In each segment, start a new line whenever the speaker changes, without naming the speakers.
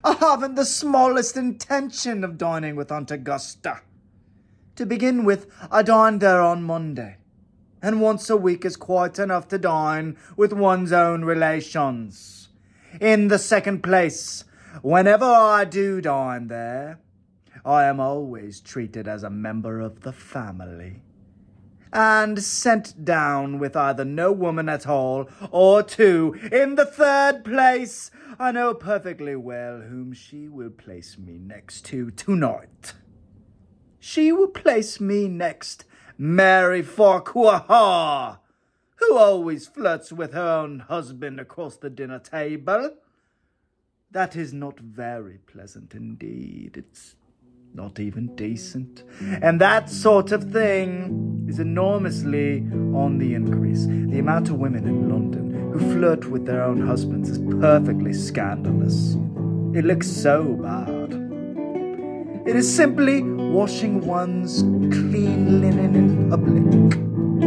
I haven't the smallest intention of dining with Aunt Augusta. To begin with, I dined there on Monday, and once a week is quite enough to dine with one's own relations. In the second place, whenever I do dine there, I am always treated as a member of the family, and sent down with either no woman at all, or two. In the third place, I know perfectly well whom she will place me next to tonight. She will place me next Mary Farquhar, who always flirts with her own husband across the dinner table. That is not very pleasant indeed. It's not even decent. And that sort of thing is enormously on the increase. The amount of women in London who flirt with their own husbands is perfectly scandalous. It looks so bad. It is simply washing one's clean linen in public.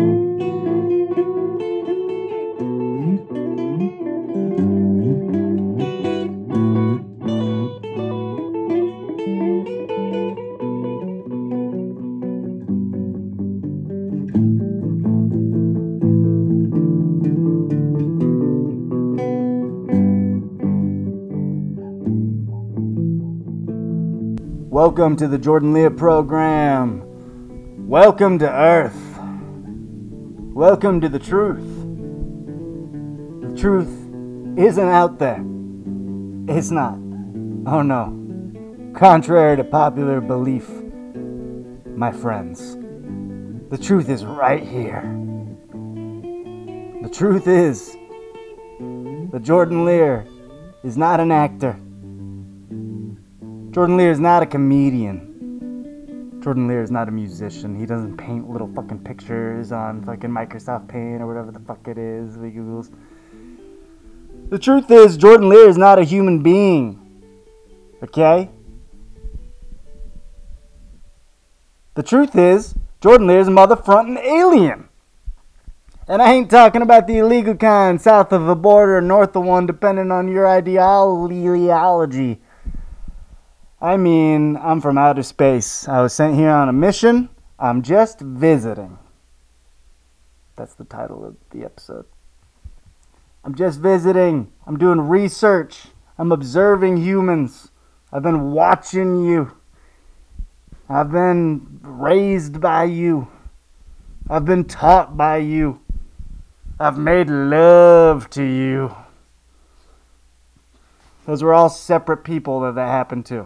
Welcome to the Jordan Leah program. Welcome to Earth. Welcome to the truth. The truth isn't out there. It's not. Oh no. Contrary to popular belief, my friends, the truth is right here. The truth is that Jordan Leah is not an actor. Jordan Leah is not a comedian. Jordan Leah is not a musician. He doesn't paint little fucking pictures on fucking Microsoft Paint or whatever the fuck it is he Googles. The truth is, Jordan Leah is not a human being. Okay? The truth is, Jordan Leah is a motherfrontin' alien. And I ain't talking about the illegal kind south of the border or north of one, depending on your ideology. I mean, I'm from outer space. I was sent here on a mission. I'm just visiting. That's the title of the episode. I'm just visiting. I'm doing research. I'm observing humans. I've been watching you. I've been raised by you. I've been taught by you. I've made love to you. Those were all separate people that happened to.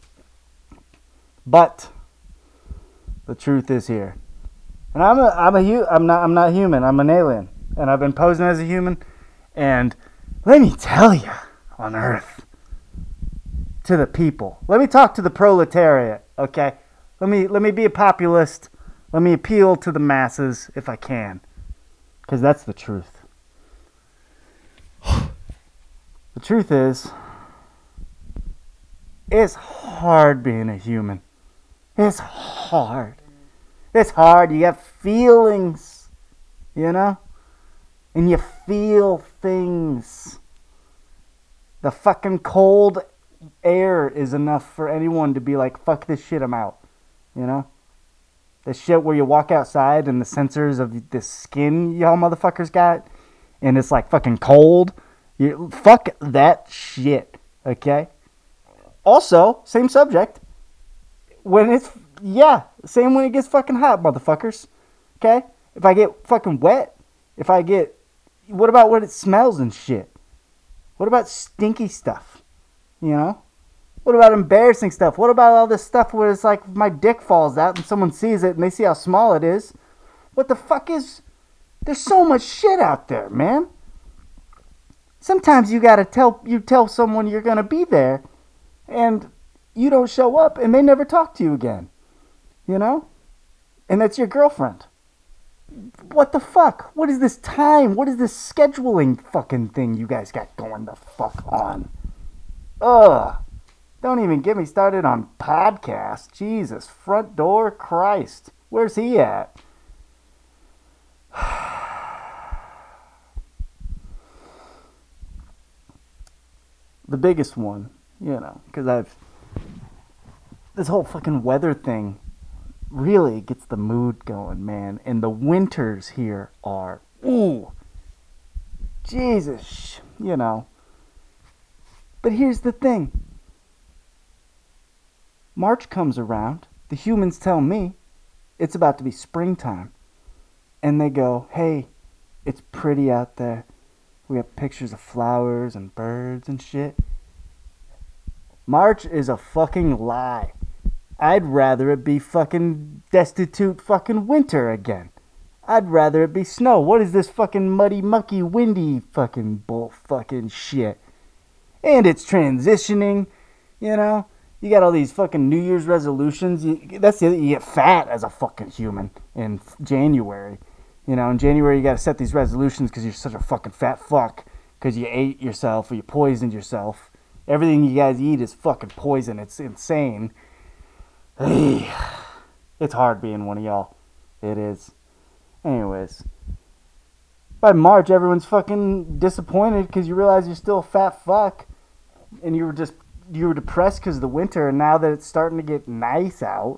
But the truth is here, and I'm not human. I'm an alien, and I've been posing as a human. And let me tell you, on Earth, to the people. Let me talk to the proletariat. Okay, let me be a populist. Let me appeal to the masses if I can, because that's the truth. The truth is, it's hard being a human. It's hard. It's hard. You have feelings, you know? And you feel things. The fucking cold air is enough for anyone to be like, fuck this shit, I'm out. You know? The shit where you walk outside and the sensors of the skin y'all motherfuckers got, and it's like fucking cold. Fuck that shit, okay? Also, same subject. Same when it gets fucking hot, motherfuckers. Okay? If I get fucking wet, what about when it smells and shit? What about stinky stuff? You know? What about embarrassing stuff? What about all this stuff where it's like my dick falls out and someone sees it and they see how small it is? What the fuck is... There's so much shit out there, man. Sometimes you gotta tell someone you're gonna be there, and you don't show up, and they never talk to you again. You know? And that's your girlfriend. What the fuck? What is this time? What is this scheduling fucking thing you guys got going the fuck on? Ugh. Don't even get me started on podcasts. Jesus. Front door Christ. Where's he at? The biggest one
Because this whole fucking weather thing really gets the mood going, man. And the winters here are, ooh, Jesus, But here's the thing. March comes around. The humans tell me it's about to be springtime. And they go, hey, it's pretty out there. We have pictures of flowers and birds and shit. March is a fucking lie. I'd rather it be fucking destitute fucking winter again. I'd rather it be snow. What is this fucking muddy, mucky, windy fucking bull fucking shit? And it's transitioning, You got all these fucking New Year's resolutions. That's the other, you get fat as a fucking human in January. In January you got to set these resolutions because you're such a fucking fat fuck. Because you ate yourself or you poisoned yourself. Everything you guys eat is fucking poison. It's insane. It's hard being one of y'all. It is. Anyways. By March, everyone's fucking disappointed because you realize you're still a fat fuck. And you were depressed because of the winter. And now that it's starting to get nice out.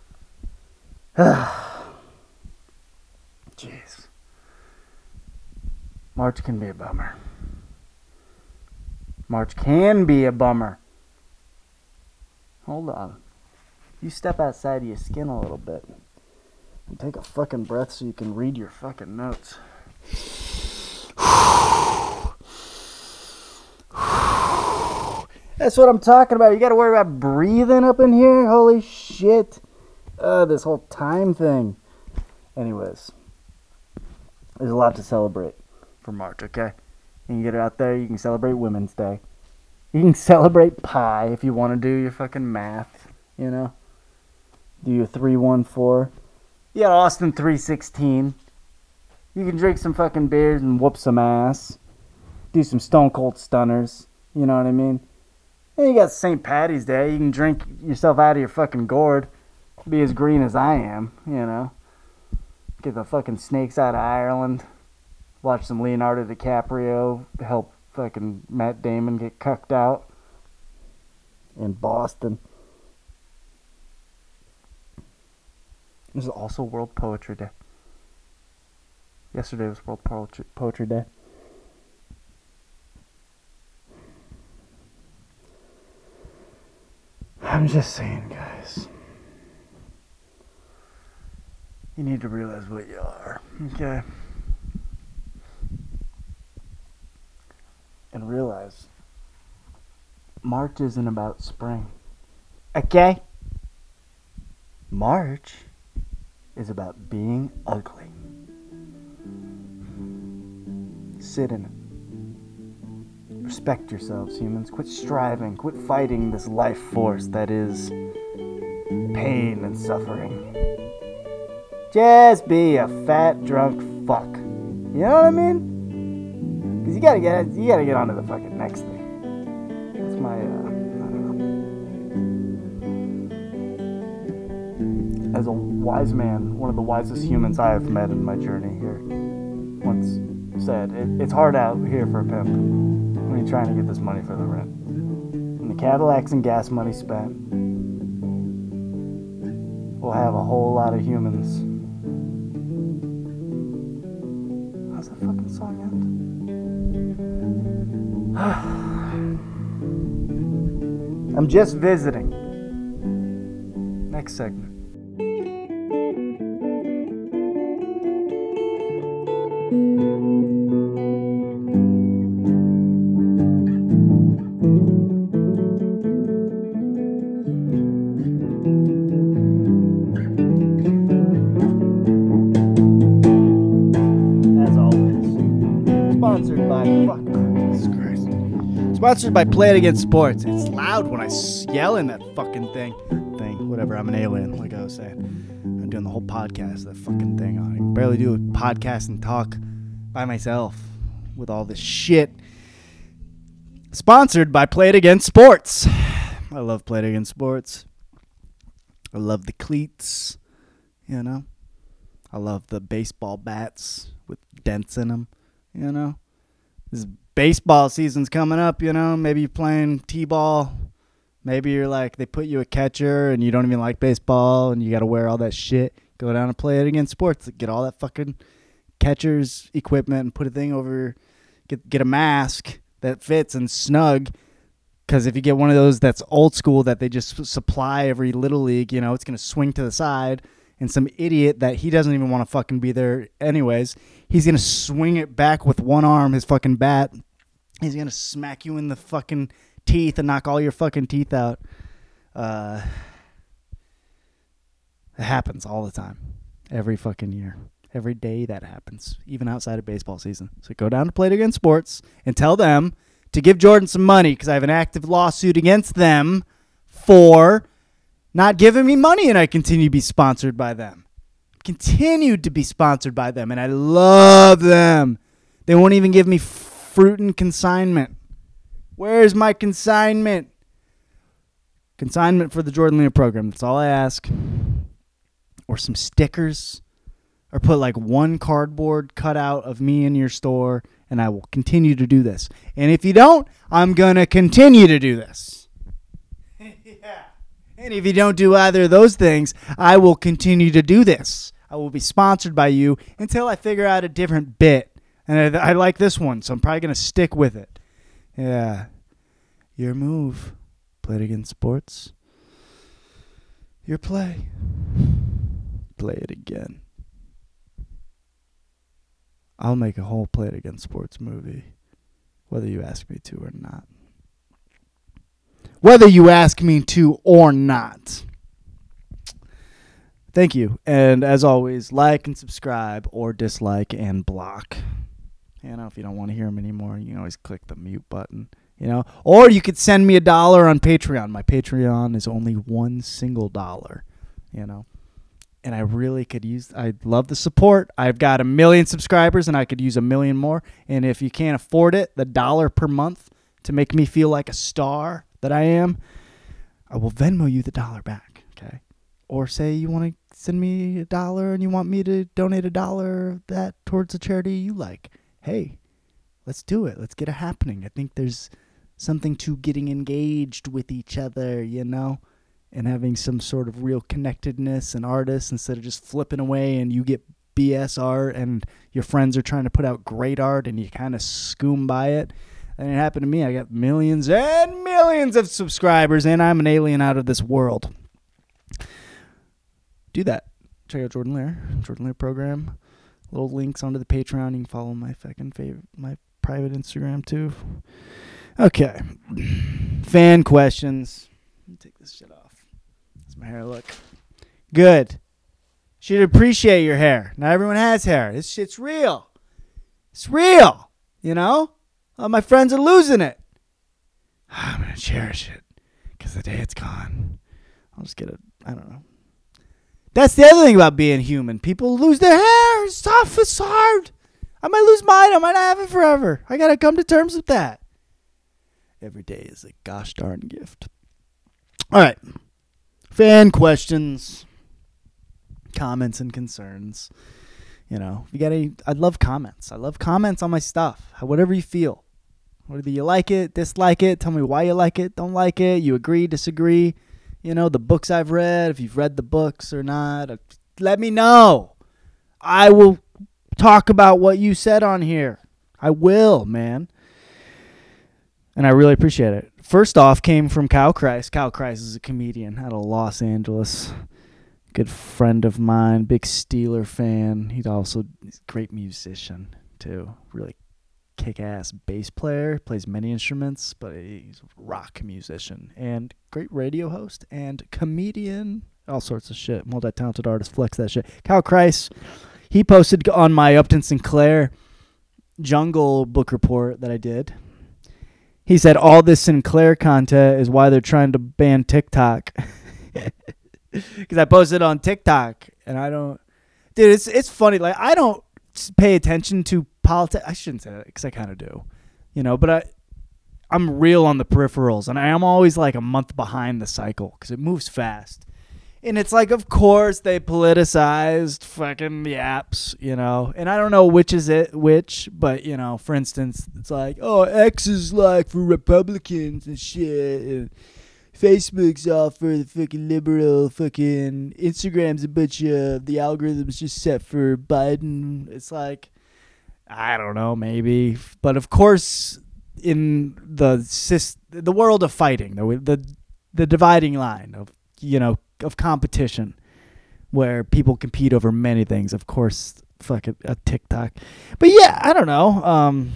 Jeez. March can be a bummer. March can be a bummer. Hold on. You step outside of your skin a little bit. And take a fucking breath so you can read your fucking notes. That's what I'm talking about. You gotta worry about breathing up in here? Holy shit. This whole time thing. Anyways. There's a lot to celebrate for March, okay? You can get it out there. You can celebrate Women's Day. You can celebrate pi if you want to do your fucking math, Do your 314. You got Austin 316. You can drink some fucking beers and whoop some ass. Do some Stone Cold Stunners. You know what I mean? And you got St. Patty's Day. You can drink yourself out of your fucking gourd. Be as green as I am, Get the fucking snakes out of Ireland. Watch some Leonardo DiCaprio help fucking Matt Damon get cucked out in Boston. This is also World Poetry Day. Yesterday was World Poetry Day. I'm just saying, guys. You need to realize what you are, okay? And realize March isn't about spring, okay? March is about being ugly. Sit in it. Respect yourselves, humans. Quit striving. Quit fighting this life force that is pain and suffering. Just be a fat, drunk fuck. You know what I mean? Because you gotta get onto the fucking next thing. That's my, I don't know. As a wise man, one of the wisest humans I have met in my journey here, once said, it's hard out here for a pimp when you're trying to get this money for the rent. And the Cadillacs and gas money spent will have a whole lot of humans. How's that fucking song end? I'm just visiting. Next segment. Sponsored by Play It Against Sports. It's loud when I yell in that fucking thing. Whatever, I'm an alien, like I was saying. I'm doing the whole podcast, that fucking thing. I can barely do a podcast and talk by myself with all this shit. Sponsored by Play It Against Sports. I love Play It Against Sports. I love the cleats, I love the baseball bats with dents in them, This baseball season's coming up, maybe you're playing t-ball, Maybe you're like, they put you a catcher and you don't even like baseball and you got to wear all that shit. Go down and play it against sports. Get all that fucking catcher's equipment and put a thing over, get a mask that fits and snug. Because if you get one of those that's old school that they just supply every little league, you know, it's going to swing to the side. And some idiot that he doesn't even want to fucking be there anyways, he's going to swing it back with one arm, his fucking bat. He's going to smack you in the fucking teeth and knock all your fucking teeth out. It happens all the time. Every fucking year. Every day that happens. Even outside of baseball season. So go down to Play It Again Sports and tell them to give Jordan some money because I have an active lawsuit against them for not giving me money, and I continue to be sponsored by them. Continued to be sponsored by them, and I love them. They won't even give me fruit and consignment. Where's my consignment? Consignment for the Jordan Lear program. That's all I ask. Or some stickers. Or put like one cardboard cutout of me in your store, and I will continue to do this. And if you don't, I'm going to continue to do this. Yeah. And if you don't do either of those things, I will continue to do this. I will be sponsored by you until I figure out a different bit. And I like this one, so I'm probably going to stick with it. Yeah. Your move. Play It Again Sports. Your play. Play it again. I'll make a whole Play It Again Sports movie, whether you ask me to or not. Whether you ask me to or not. Thank you. And as always, like and subscribe or dislike and block. You know, if you don't want to hear them anymore, you can always click the mute button. You know, or you could send me $1 on Patreon. My Patreon is only $1 single. You know. And I really could use, I love the support. I've got 1 million subscribers and I could use 1 million more. And if you can't afford it, the $1 per month to make me feel like a star that I am, I will Venmo you the $1 back. Okay. Or say you want to send me $1 and you want me to donate $1 of that towards a charity you like. Hey, let's do it. Let's get it happening. I think there's something to getting engaged with each other, you know? And having some sort of real connectedness and artists instead of just flipping away and you get BS art and your friends are trying to put out great art and you kind of scoom by it. And it happened to me. I got millions and millions of subscribers and I'm an alien out of this world. Do that. Check out Jordan Lear program. Little links onto the Patreon. You can follow my fucking my private Instagram too. Okay. Fan questions. Let me take this shit off. My hair look good. Should appreciate your hair. Not everyone has hair. This shit's real. It's real. You know? All my friends are losing it. I'm going to cherish it because the day it's gone, I'll just get it. I don't know. That's the other thing about being human. People lose their hair. It's tough. It's hard. I might lose mine. I might not have it forever. I got to come to terms with that. Every day is a gosh darn gift. All right. Fan questions, comments, and concerns. You know, if you got any, I'd love comments. I love comments on my stuff. Whatever you feel. Whether you like it, dislike it, tell me why you like it, don't like it, you agree, disagree. You know, the books I've read, if you've read the books or not, let me know. I will talk about what you said on here. I will, man. And I really appreciate it. First off came from Kyle Kreis. Kyle Kreis is a comedian out of Los Angeles. Good friend of mine. Big Steeler fan. He's a great musician, too. Really kick-ass bass player. Plays many instruments, but he's a rock musician. And great radio host and comedian. All sorts of shit. Multi-talented artist. Flex that shit. Kyle Kreis, he posted on my Upton Sinclair Jungle book report that I did. He said all this Sinclair content is why they're trying to ban TikTok. Because I posted on TikTok and I don't... Dude, it's funny. Like, I don't pay attention to politics. I shouldn't say that because I kind of do. You know, but I'm real on the peripherals. And I am always like a month behind the cycle because it moves fast. And it's like, of course, they politicized fucking the apps, you know. And I don't know which, but, you know, for instance, it's like, oh, X is like for Republicans and shit. And Facebook's all for the fucking liberal, fucking Instagram's a bunch of the algorithms just set for Biden. It's like, I don't know, maybe, but of course, in the world of fighting, the dividing line of competition, where people compete over many things, of course, fuck a TikTok. But yeah, I don't know.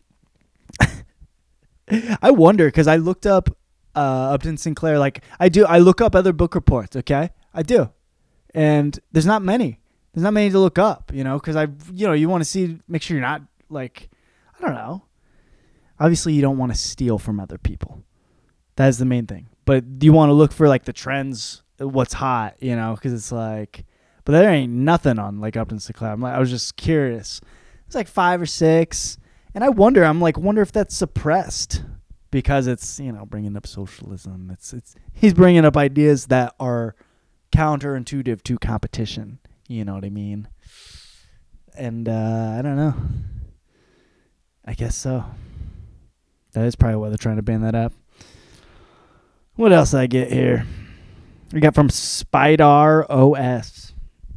I wonder, because I looked up Upton Sinclair. Like, I look up other book reports, okay? I do. And there's not many. There's not many to look up, because you want to make sure you're not, like, I don't know. Obviously, you don't want to steal from other people. That is the main thing. But you want to look for, like, the trends, what's hot, because it's like, but there ain't nothing on, like, Upton Sinclair. I was just curious. It's like 5 or 6. And I wonder if that's suppressed because it's, bringing up socialism. He's bringing up ideas that are counterintuitive to competition. You know what I mean? And I don't know. I guess so. That is probably why they're trying to ban that up. What else did I get here? We got from Spidar OS.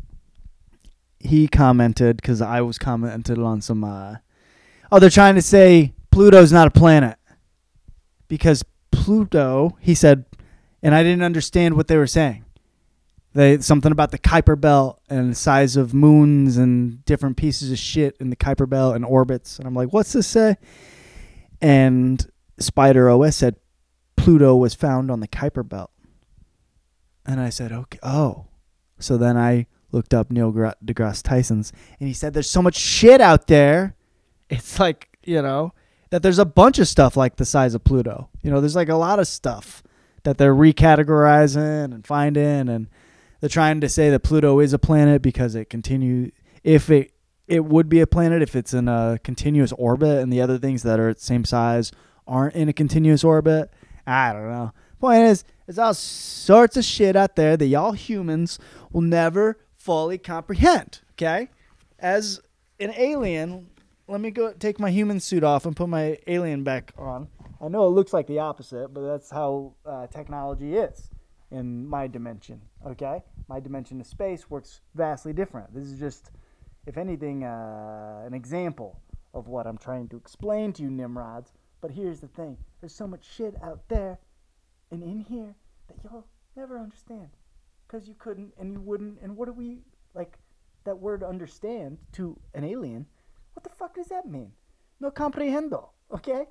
He commented, because I was commented on some... they're trying to say Pluto's not a planet. Because Pluto, he said, and I didn't understand what they were saying. Something about the Kuiper Belt and the size of moons and different pieces of shit in the Kuiper Belt and orbits. And I'm like, what's this say? And Spider OS said Pluto was found on the Kuiper Belt. And I said, okay, oh. So then I looked up Neil deGrasse Tyson's, and he said there's so much shit out there. It's like, that there's a bunch of stuff like the size of Pluto. There's like a lot of stuff that they're recategorizing and finding, and they're trying to say that Pluto is a planet because it continues. If it would be a planet if it's in a continuous orbit, and the other things that are at the same size aren't in a continuous orbit. I don't know. Point is, there's all sorts of shit out there that y'all humans will never fully comprehend. Okay, as an alien. Let me go take my human suit off and put my alien back on. I know it looks like the opposite, but that's how technology is in my dimension, okay? My dimension of space works vastly different. This is just, if anything, an example of what I'm trying to explain to you, Nimrods. But here's the thing. There's so much shit out there and in here that you'll never understand. Because you couldn't and you wouldn't. And what do we, like, that word understand to an alien? What the fuck does that mean? No comprehendo, okay?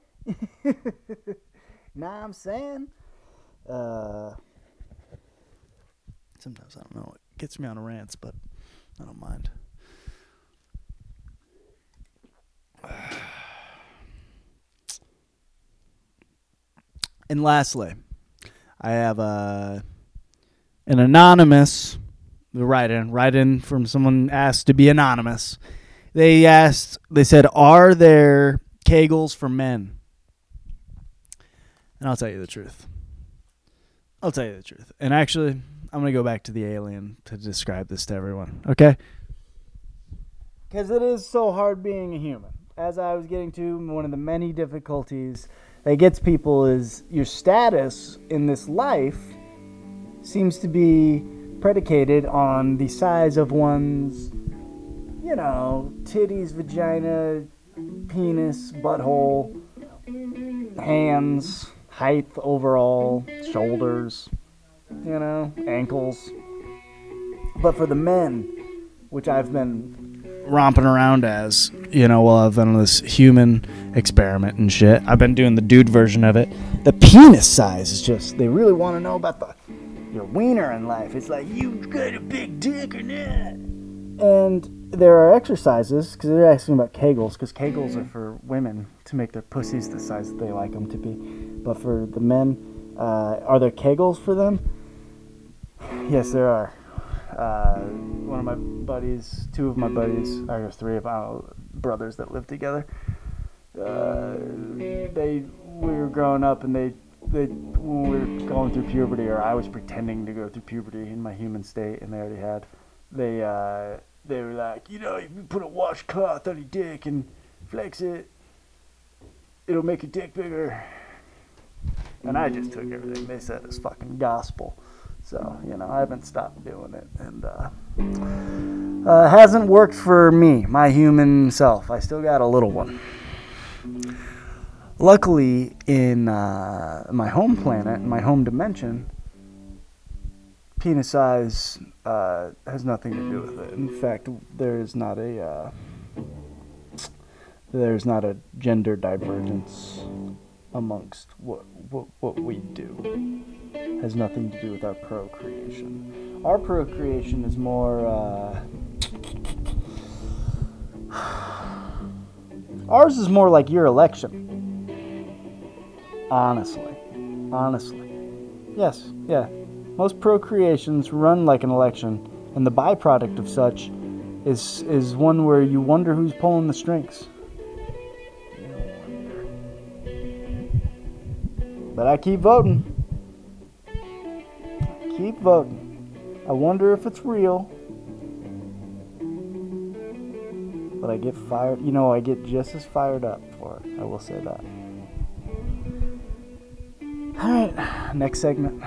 Nah, I'm saying. Sometimes I don't know. It gets me on rants, but I don't mind. And lastly, I have an anonymous write-in from someone asked to be anonymous. They said, are there Kegels for men? And I'll tell you the truth. And actually, I'm going to go back to the alien to describe this to everyone, okay? Because it is so hard being a human. As I was getting to, one of the many difficulties that gets people is your status in this life seems to be predicated on the size of one's titties, vagina, penis, butthole, hands, height overall, shoulders, ankles. But for the men, which I've been romping around as, while I've been on this human experiment and shit, I've been doing the dude version of it. The penis size is just, they really want to know about your wiener in life. It's like, you got a big dick or not? And there are exercises, because they're asking about Kegels, because Kegels are for women to make their pussies the size that they like them to be. But for the men, are there Kegels for them? Yes, there are. One of my buddies, two of my buddies, I guess three of our brothers that live together, we were growing up, and they when we were going through puberty, or I was pretending to go through puberty in my human state, and they already had, they were like, if you put a washcloth on your dick and flex it, it'll make your dick bigger. And I just took everything they said as fucking gospel. So, I haven't stopped doing it. And hasn't worked for me, my human self. I still got a little one. Luckily, in my home planet, my home dimension, penis size has nothing to do with it. In fact, there's not a gender divergence amongst what we do. Has nothing to do with our procreation. Our procreation is more ours is more like your election. Honestly. Yes, yeah. Most procreations run like an election, and the byproduct of such is one where you wonder who's pulling the strings. But I keep voting. I wonder if it's real. But I get fired. I get just as fired up for it. I will say that. Alright, next segment.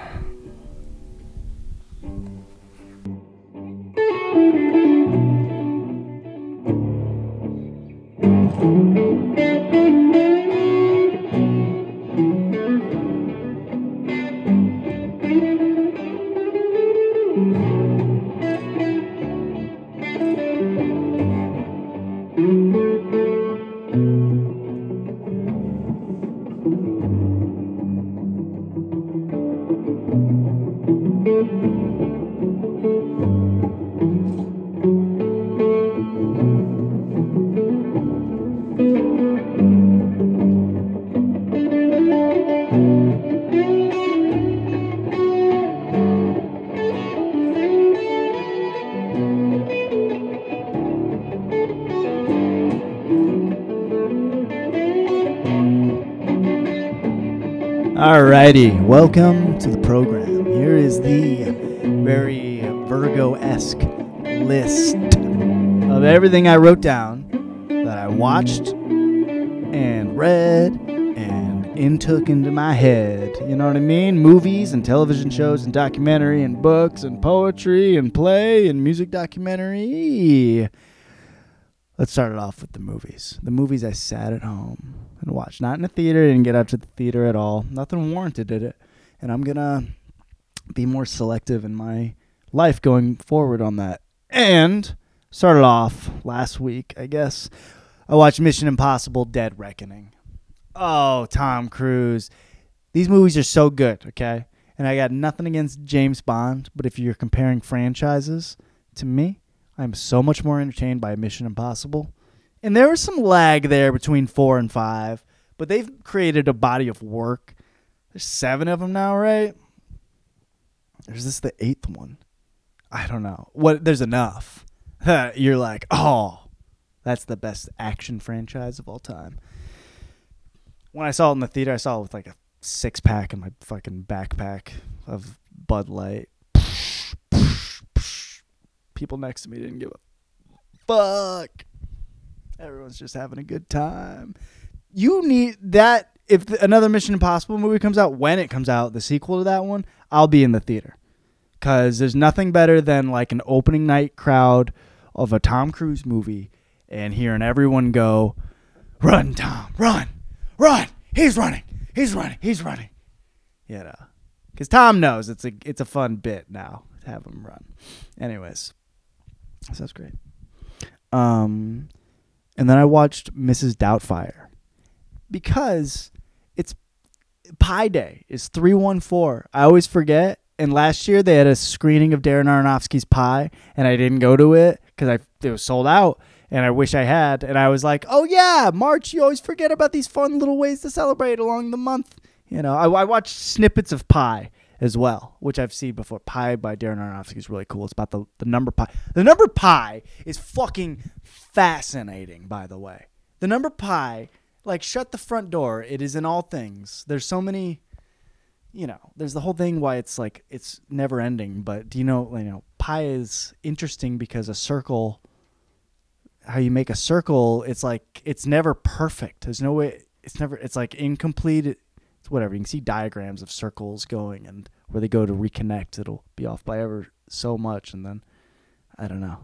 Alrighty, welcome to the program. Here is the very Virgo-esque list of everything I wrote down that I watched and read and intook into my head. You know what I mean? Movies and television shows and documentary and books and poetry and play and music documentary. Let's start it off with the movies. The movies I sat at home and watched. Not in a theater. Didn't get out to the theater at all. Nothing warranted it. And I'm going to be more selective in my life going forward on that. And started off last week, I guess. I watched Mission Impossible Dead Reckoning. Oh, Tom Cruise. These movies are so good, okay? And I got nothing against James Bond, but if you're comparing franchises, to me, I'm so much more entertained by Mission Impossible. And there was some lag there between 4 and 5, but they've created a body of work. There's 7 of them now, right? Or is this the 8th one? I don't know. There's enough. You're like, oh, that's the best action franchise of all time. When I saw it in the theater, I saw it with like a 6-pack in my fucking backpack of Bud Light. People next to me didn't give a fuck. Everyone's just having a good time. You need that. If another Mission Impossible movie comes out, when it comes out, the sequel to that one, I'll be in the theater. Because there's nothing better than like an opening night crowd of a Tom Cruise movie and hearing everyone go, "Run, Tom, run, run. He's running. He's running. He's running." You know, because Tom knows it's a fun bit now to have him run. Anyways, so that's great. And then I watched Mrs. Doubtfire because it's Pi Day. It's 3/14. I always forget. And last year they had a screening of Darren Aronofsky's Pi, and I didn't go to it because it was sold out. And I wish I had. And I was like, oh yeah, March. You always forget about these fun little ways to celebrate along the month. You know, I watched snippets of Pi as well, which I've seen before. Pi by Darren Aronofsky is really cool. It's about the number pi. The number pi is fucking fascinating, by the way. The number pi, like, shut the front door. It is in all things. There's so many, there's the whole thing why it's like, it's never ending. But do you know, pi is interesting because a circle, how you make a circle, it's like, it's never perfect. There's no way, it's like incomplete. whatever. You can see diagrams of circles going, and where they go to reconnect, it'll be off by ever so much, and then I don't know.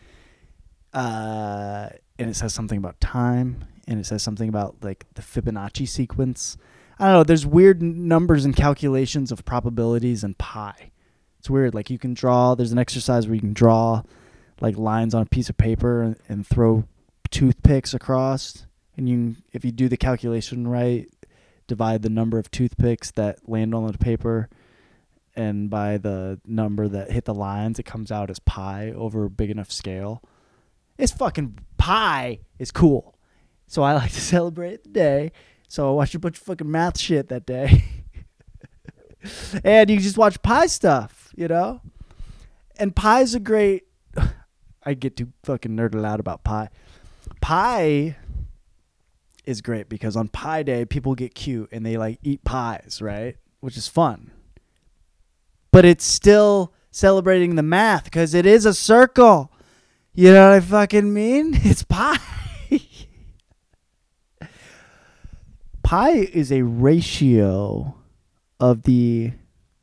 And it says something about time, and it says something about like the Fibonacci sequence. I don't know. There's weird numbers and calculations of probabilities in pi. It's weird. Like you can draw. There's an exercise where you can draw like lines on a piece of paper and throw toothpicks across, and if you do the calculation right, divide the number of toothpicks that land on the paper, and by the number that hit the lines, it comes out as pi over a big enough scale. It's fucking pi is cool. So I like to celebrate the day. So I watched a bunch of fucking math shit that day. And you just watch pi stuff, you know? And pi's a great... I get too fucking nerded out about pi. Pi is great because on Pi Day, people get cute and they like eat pies, right? Which is fun. But it's still celebrating the math because it is a circle. You know what I fucking mean? It's pi. Pi is a ratio of the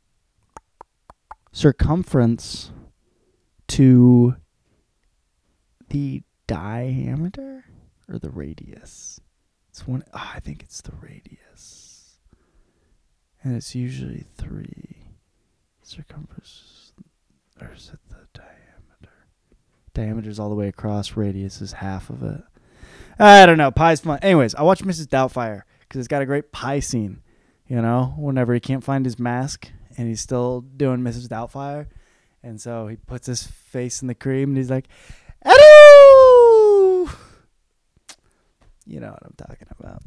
circumference to the diameter or the radius. I think it's the radius. And it's usually 3 circumference. Or is it the diameter? Diameter's all the way across. Radius is half of it. I don't know. Pi's fun. Anyways, I watched Mrs. Doubtfire because it's got a great pie scene. You know, whenever he can't find his mask and he's still doing Mrs. Doubtfire. And so he puts his face in the cream and he's like, hello! You know what I'm talking about.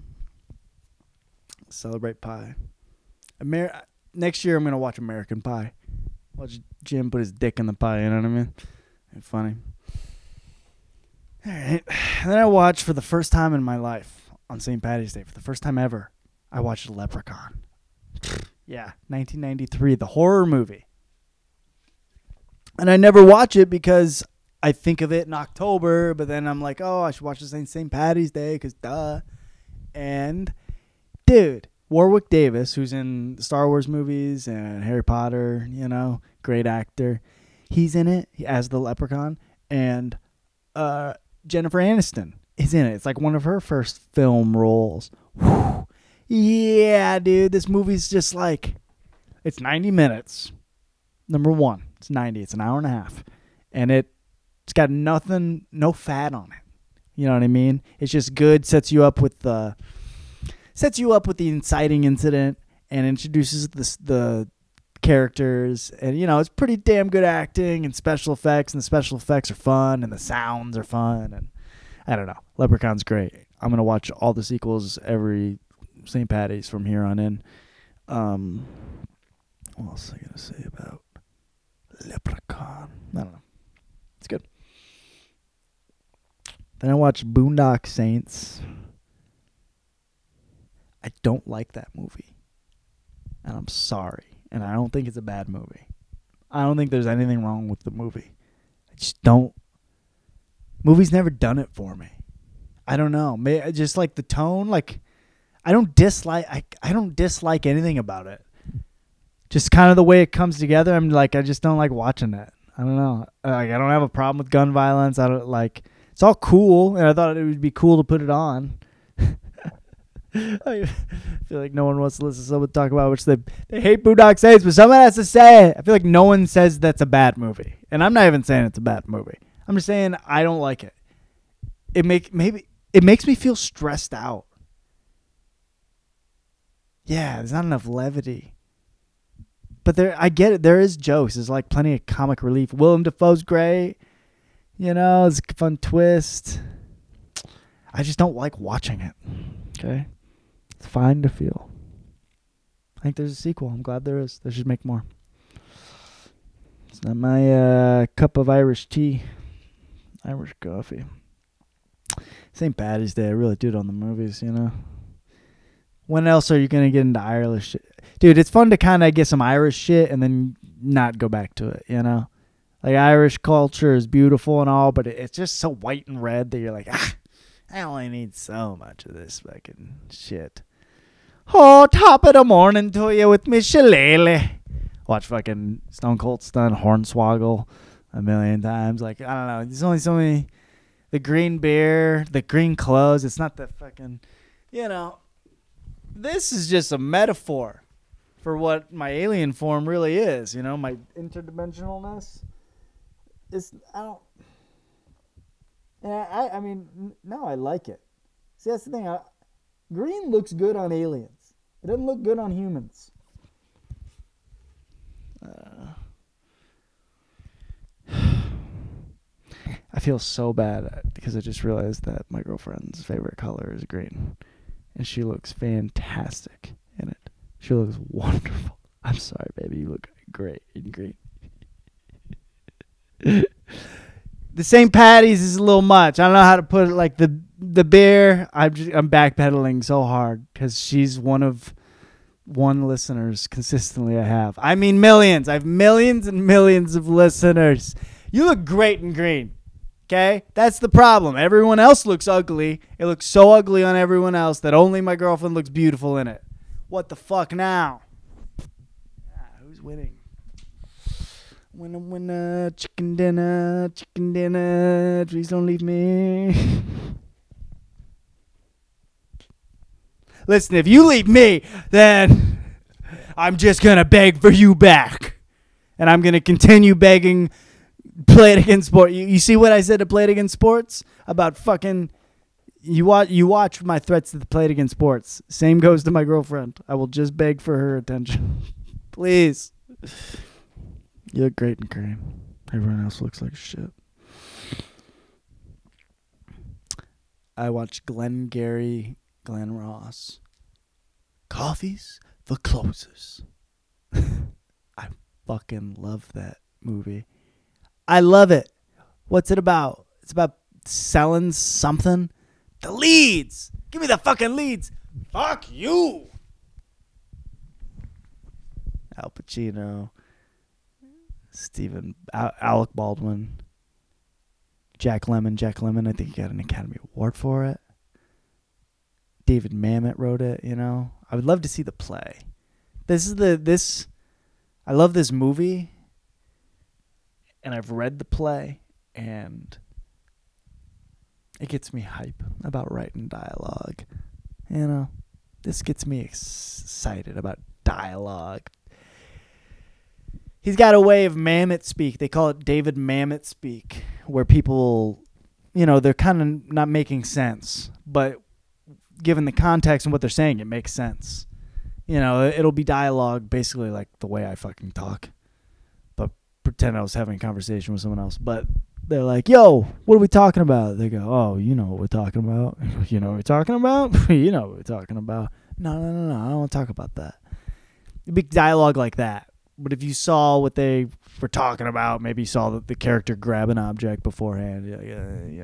Celebrate pie. Next year I'm going to watch American Pie. Watch Jim put his dick in the pie, you know what I mean? It's funny. All right. And then I watched for the first time in my life on St. Paddy's Day, for the first time ever, I watched Leprechaun. Yeah, 1993, the horror movie. And I never watch it because I think of it in October, but then I'm like, oh, I should watch this on St. Paddy's Day because duh. And, dude, Warwick Davis, who's in Star Wars movies and Harry Potter, you know, great actor. He's in it as the Leprechaun. And Jennifer Aniston is in it. It's like one of her first film roles. Whew. Yeah, dude, this movie's just like, it's 90 minutes. Number one, it's 90. It's an hour and a half. And it's got nothing, no fat on it. You know what I mean? It's just good, sets you up with the inciting incident and introduces the characters, and you know, it's pretty damn good acting and special effects, and the special effects are fun and the sounds are fun, and I don't know. Leprechaun's great. I'm gonna watch all the sequels every St. Paddy's from here on in. What else am I gonna say about Leprechaun? I don't know. It's good. Then I watched Boondock Saints. I don't like that movie. And I'm sorry. And I don't think it's a bad movie. I don't think there's anything wrong with the movie. I just don't. Movie's never done it for me. I don't know. Just like the tone, like I don't dislike anything about it. Just kind of the way it comes together. I'm like, I just don't like watching it. I don't know. Like I don't have a problem with gun violence. I don't like. It's all cool, and I thought it would be cool to put it on. I feel like no one wants to listen to someone talk about which they hate Boondock Saints, but someone has to say it. I feel like no one says that's a bad movie, and I'm not even saying it's a bad movie. I'm just saying I don't like it. It makes me feel stressed out. Yeah, there's not enough levity. But I get it. There is jokes. There's like plenty of comic relief. Willem Dafoe's great. You know, it's a fun twist. I just don't like watching it. Okay? It's fine to feel. I think there's a sequel. I'm glad there is. They should make more. It's not my cup of Irish tea. Irish coffee. St. Paddy's Day. I really do it on the movies, you know? When else are you going to get into Irish shit? Dude, it's fun to kind of get some Irish shit and then not go back to it, you know? Like, Irish culture is beautiful and all, but it's just so white and red that you're like, I only need so much of this fucking shit. Oh, top of the morning to you with me shillelagh. Watch fucking Stone Cold Stun Hornswoggle a million times. Like, I don't know. There's only so many. The green beer, the green clothes. It's not the fucking, this is just a metaphor for what my alien form really is. My interdimensionalness. I mean, now I like it. See, that's the thing. Green looks good on aliens. It doesn't look good on humans. I feel so bad because I just realized that my girlfriend's favorite color is green. And she looks fantastic in it. She looks wonderful. I'm sorry, baby. You look great in green. The St. Patty's is a little much. I don't know how to put it. Like the beer, I'm backpedaling so hard because she's one listeners consistently I have. I mean millions. I have millions and millions of listeners. You look great in green. Okay? That's the problem. Everyone else looks ugly. It looks so ugly on everyone else that only my girlfriend looks beautiful in it. What the fuck now? Who's winning? Winner, chicken dinner, please don't leave me. Listen, if you leave me, then I'm just going to beg for you back. And I'm going to continue begging. Play It Again Sports. You see what I said to Play It Again Sports? About fucking... You watch my threats to Play It Again Sports. Same goes to my girlfriend. I will just beg for her attention. Please. You look great in green. Everyone else looks like shit. I watched Glenn Ross. Coffee's for closers. I fucking love that movie. I love it. What's it about? It's about selling something. The leads. Give me the fucking leads. Fuck you. Al Pacino. Alec Baldwin. Jack Lemmon. I think he got an Academy Award for it. David Mamet wrote it, I would love to see the play. I love this movie. And I've read the play, and it gets me hype about writing dialogue. This gets me excited about dialogue. He's got a way of Mamet speak. They call it David Mamet speak, where people, they're kind of not making sense, but given the context and what they're saying, it makes sense. It'll be dialogue basically like the way I fucking talk. Pretend I was having a conversation with someone else, but they're like, yo, what are we talking about? They go, oh, you know what we're talking about. You know what we're talking about? You know what we're talking about. No, I don't want to talk about that. It'd be dialogue like that. But if you saw what they were talking about, maybe you saw the character grab an object beforehand.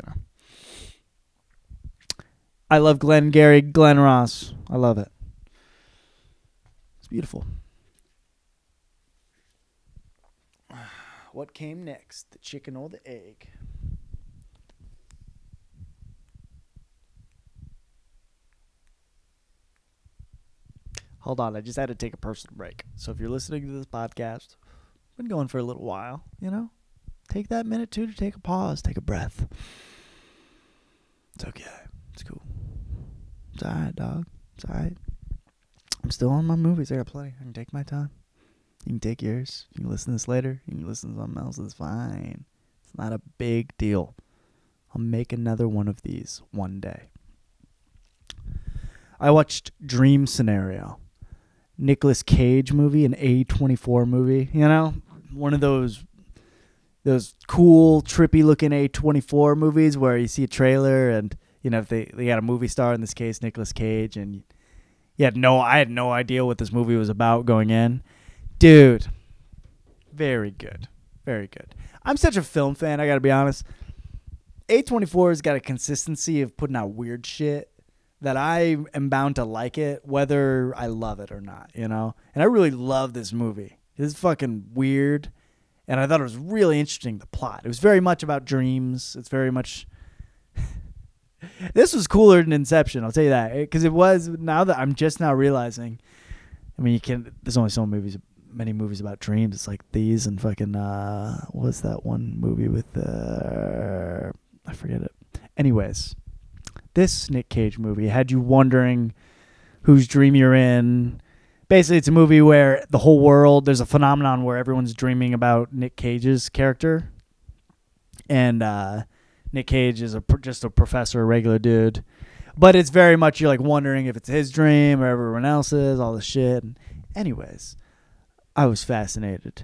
I love Glenn Ross. I love it. It's beautiful. What came next, the chicken or the egg? Hold on, I just had to take a personal break. So if you're listening to this podcast, I've been going for a little while, take that minute too to take a pause, take a breath. It's okay. It's cool. It's all right, dog. It's all right. I'm still on my movies. I got plenty. I can take my time. You can take yours. You can listen to this later. You can listen to something else. It's fine. It's not a big deal. I'll make another one of these one day. I watched Dream Scenario. Nicolas Cage movie, an A24 movie. One of those cool, trippy looking A24 movies where you see a trailer and, if they got a movie star, in this case, Nicolas Cage, and I had no idea what this movie was about going in. Dude, very good. Very good. I'm such a film fan, I gotta be honest. A24 has got a consistency of putting out weird shit that I am bound to like it, whether I love it or not, And I really love this movie. It's fucking weird, and I thought it was really interesting, the plot. It was very much about dreams. It's very much... This was cooler than Inception, I'll tell you that. Because it was, now that I'm just now realizing, I mean, there's only so many movies about dreams. It's like these and fucking, what's that one movie with, I forget it. Anyways, this Nick Cage movie had you wondering whose dream you're in. Basically, it's a movie where the whole world, there's a phenomenon where everyone's dreaming about Nick Cage's character. And Nick Cage is just a professor, a regular dude. But it's very much, you're like wondering if it's his dream or everyone else's, all this shit. And anyways, I was fascinated.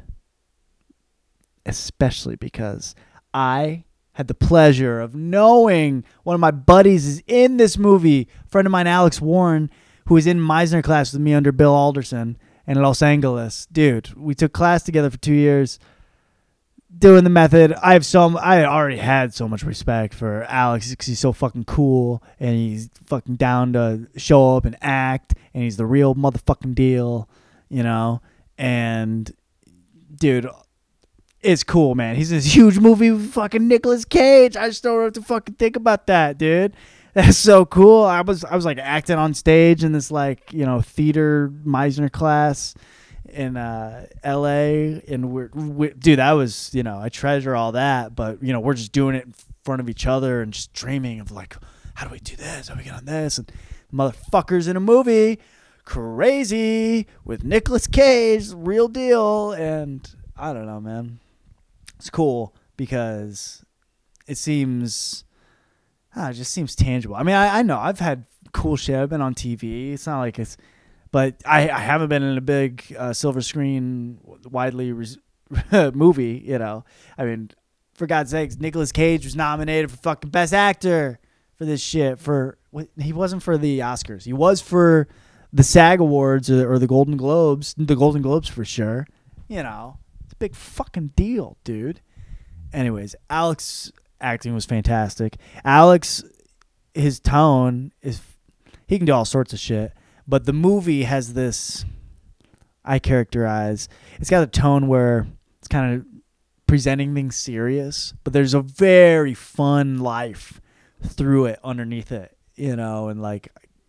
Especially because I had the pleasure of knowing one of my buddies is in this movie. A friend of mine, Alex Warren, who was in Meisner class with me under Bill Alderson in Los Angeles. Dude, we took class together for 2 years doing the method. I already had so much respect for Alex because he's so fucking cool and he's fucking down to show up and act and he's the real motherfucking deal, you know? And dude, it's cool, man. He's in this huge movie with fucking Nicolas Cage. I just don't know what to fucking think about that, dude. That's so cool. I was like acting on stage in this like, you know, theater Meisner class in LA, and dude, that was, you know, I treasure all that, but you know, we're just doing it in front of each other and just dreaming of like, how do we do this? How do we get on this? And motherfuckers in a movie, crazy with Nicolas Cage, real deal. And I don't know, man. It's cool because it seems, it just seems tangible. I mean, I know I've had cool shit. I've been on TV. It's not like it's, but I haven't been in a big silver screen, widely movie, you know. I mean, for God's sakes, Nicolas Cage was nominated for fucking Best Actor for this shit. He wasn't for the Oscars. He was for the SAG Awards or the Golden Globes. The Golden Globes for sure. You know, it's a big fucking deal, dude. Anyways, Alex acting was fantastic. Alex, his tone is, he can do all sorts of shit. But the movie has this, I characterize, it's got a tone where it's kind of presenting things serious, but there's a very fun life through it, underneath it, you know, and like,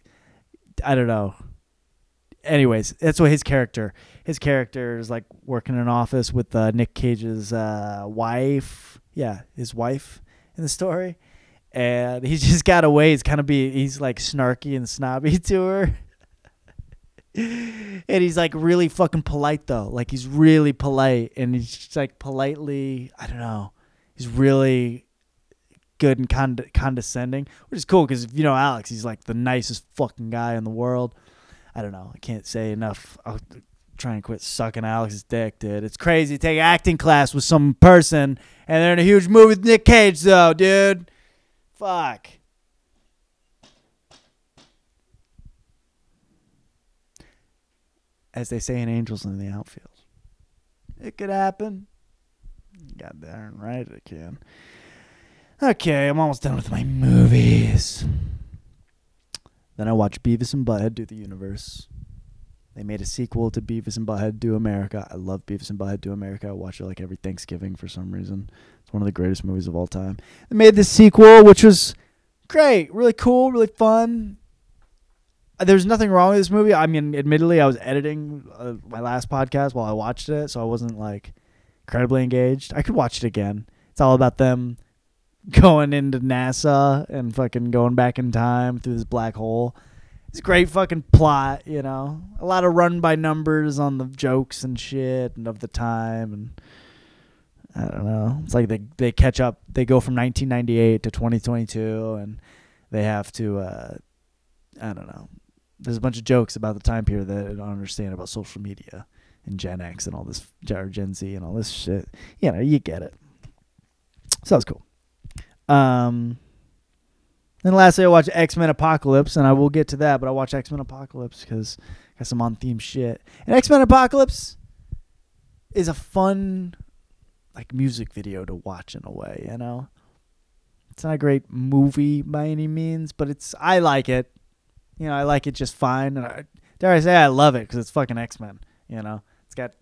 I don't know. Anyways, that's what his character is like, working in an office with Nick Cage's wife. Yeah, his wife in the story. And he's just got a way, he's like snarky and snobby to her. And he's like really fucking polite though. Like he's really polite, and he's just like politely, I don't know. He's really good and condescending, which is cool because if you know Alex, he's like the nicest fucking guy in the world. I don't know. I can't say enough. I'll try and quit sucking Alex's dick, dude. It's crazy to take acting class with some person and they're in a huge movie with Nick Cage though, dude. Fuck. As they say in Angels in the Outfield. It could happen. God darn right it can. Okay, I'm almost done with my movies. Then I watched Beavis and Butthead Do the Universe. They made a sequel to Beavis and Butthead Do America. I love Beavis and Butthead Do America. I watch it like every Thanksgiving for some reason. It's one of the greatest movies of all time. They made this sequel, which was great. Really cool, really fun. There's nothing wrong with this movie. I mean, admittedly, I was editing my last podcast while I watched it, so I wasn't like incredibly engaged. I could watch it again. It's all about them going into NASA and fucking going back in time through this black hole. It's a great fucking plot, you know. A lot of run by numbers on the jokes and shit and of the time, and I don't know. It's like they catch up. They go from 1998 to 2022, and they have to I don't know. There's a bunch of jokes about the time period that I don't understand about social media and Gen X and all this, or Gen Z and all this shit. You know, you get it. So that's cool. Then lastly, I watched X-Men Apocalypse, and I will get to that, but I watched X-Men Apocalypse because I got some on-theme shit. And X-Men Apocalypse is a fun, like, music video to watch in a way, you know? It's not a great movie by any means, but I like it. You know, I like it just fine. And dare I say I love it because it's fucking X-Men, you know? It's got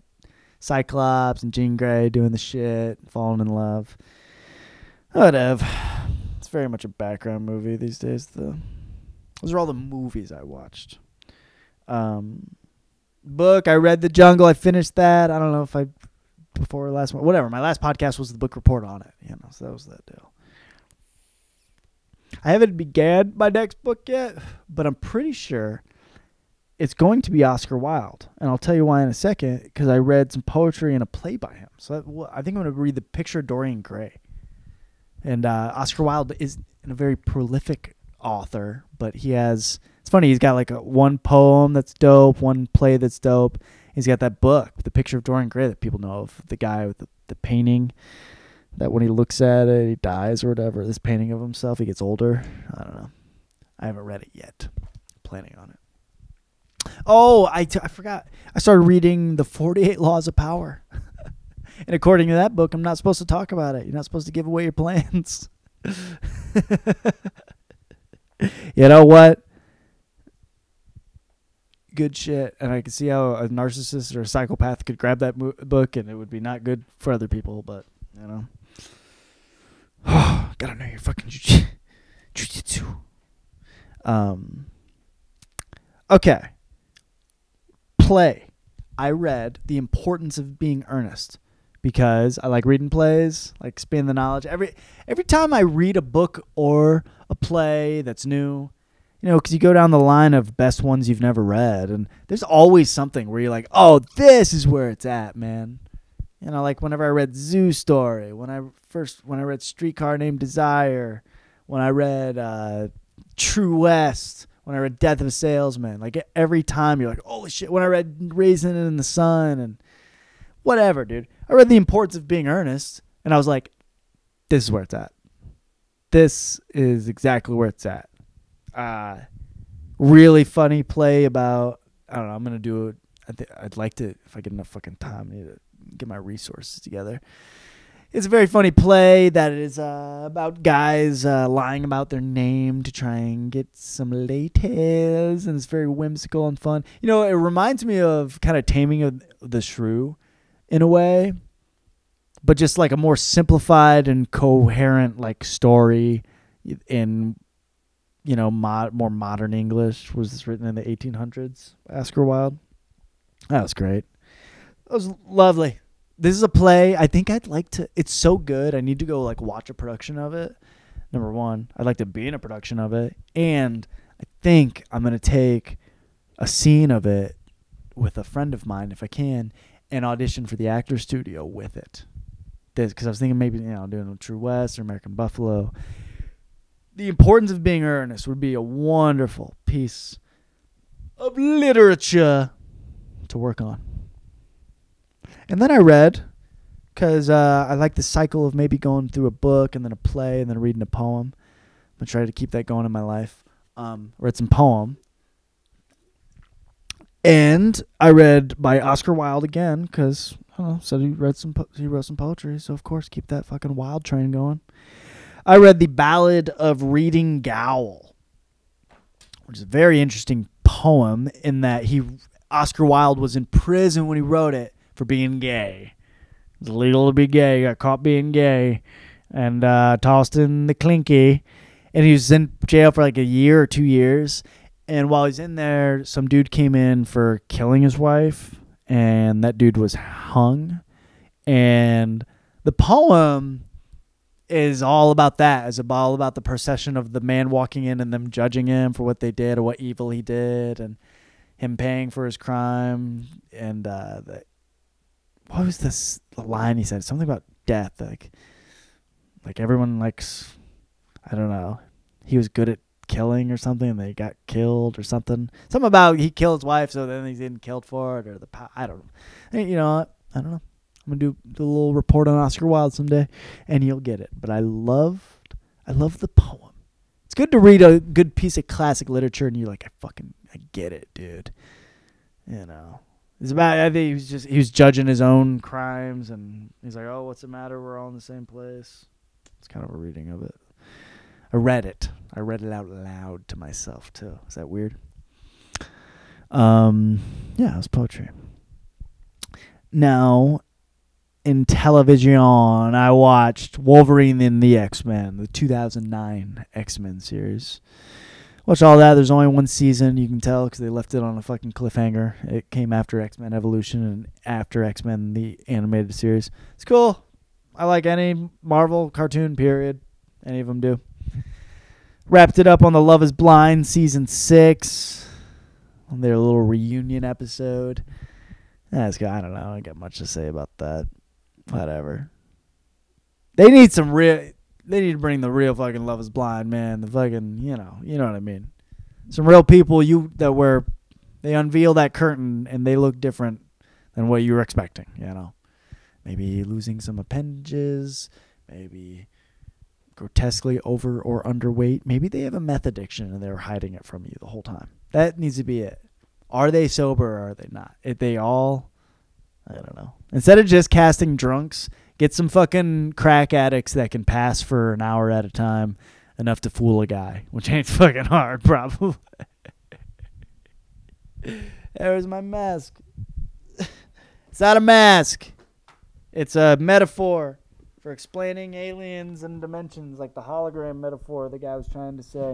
Cyclops and Jean Grey doing the shit, falling in love. Whatever. It's very much a background movie these days. Those are all the movies I watched. Book, I read The Jungle. I finished that. I don't know if before last one, whatever. My last podcast was the book report on it. So that was that deal. I haven't began my next book yet, but I'm pretty sure it's going to be Oscar Wilde. And I'll tell you why in a second, because I read some poetry and a play by him. So I think I'm going to read The Picture of Dorian Gray. And Oscar Wilde is a very prolific author, but it's funny, he's got like one poem that's dope, one play that's dope. He's got that book, The Picture of Dorian Gray, that people know of, the guy with the painting that when he looks at it, he dies or whatever. This painting of himself, he gets older. I don't know. I haven't read it yet. Planning on it. Oh, I forgot. I started reading The 48 Laws of Power. And according to that book, I'm not supposed to talk about it. You're not supposed to give away your plans. You know what? Good shit. And I can see how a narcissist or a psychopath could grab that book and it would be not good for other people, but, gotta know your fucking jujitsu. Okay. Play. I read The Importance of Being Earnest because I like reading plays, like expand the knowledge. Every time I read a book or a play that's new, because you go down the line of best ones you've never read, and there's always something where you're like, oh, this is where it's at, man. Like whenever I read Zoo Story, when I read Streetcar Named Desire, when I read True West, when I read Death of a Salesman, like every time you're like, holy shit, when I read Raisin in the Sun and whatever, dude. I read The Importance of Being Earnest, and I was like, this is where it's at. This is exactly where it's at. Really funny play about, I don't know, I'm going to do it. I'd like to, if I get enough fucking time, I need to get my resources together. It's a very funny play that is about guys lying about their name to try and get some lattes, and it's very whimsical and fun. It reminds me of kind of Taming of the Shrew in a way, but just like a more simplified and coherent like story in, more modern English. Was this written in the 1800s? Oscar Wilde. That was great. That was lovely. This is a play. I think I'd like to. It's so good. I need to go like watch a production of it. Number one, I'd like to be in a production of it, and I think I'm gonna take a scene of it with a friend of mine if I can, and audition for the Actors Studio with it. Because I was thinking maybe doing True West or American Buffalo. The Importance of Being Earnest would be a wonderful piece of literature to work on. And then I read, because I like the cycle of maybe going through a book and then a play and then reading a poem. I'm going to try to keep that going in my life. Read some poem. And I read by Oscar Wilde again, because said he wrote some poetry, so of course keep that fucking Wilde train going. I read The Ballad of Reading Gaol, which is a very interesting poem in that Oscar Wilde was in prison when he wrote it for being gay. It was illegal to be gay. Got caught being gay and tossed in the clinky, and he was in jail for like a year or 2 years. And while he's in there, some dude came in for killing his wife, and that dude was hung. And the poem is all about that. It's all about the procession of the man walking in and them judging him for what they did or what evil he did, and him paying for his crime. And what was the line he said? Something about death. Like everyone likes, I don't know. He was good at killing or something, and they got killed or something. Something about he killed his wife, so then he's getting killed for it, or I don't know. You know what? I don't know. I'm gonna do a little report on Oscar Wilde someday, and you'll get it. But I love the poem. It's good to read a good piece of classic literature, and you're like, I get it, dude. It's about. I think he was judging his own crimes, and he's like, oh, what's the matter? We're all in the same place. It's kind of a reading of it. I read it out loud to myself too. Is that weird? Yeah, it was poetry. Now, in television, I watched Wolverine and the X-Men, the 2009 X-Men series. Watch all that. There's only one season. You can tell because they left it on a fucking cliffhanger. It came after X-Men Evolution and after X-Men, the animated series. It's cool. I like any Marvel cartoon, period. Any of them do. Wrapped it up on the Love is Blind Season 6. On their little reunion episode. That's good. I don't know. I don't got much to say about that. Whatever. They need some real... They need to bring the real fucking Love is Blind, man. The fucking, you know what I mean. Some real people they unveil that curtain and they look different than what you were expecting, you know. Maybe losing some appendages, maybe grotesquely over or underweight. Maybe they have a meth addiction and they're hiding it from you the whole time. That needs to be it. Are they sober or are they not? If they all, I don't know. Instead of just casting drunks, get some fucking crack addicts that can pass for an hour at a time, enough to fool a guy, which ain't fucking hard, probably. There's my mask. It's not a mask. It's a metaphor for explaining aliens and dimensions, like the hologram metaphor the guy was trying to say.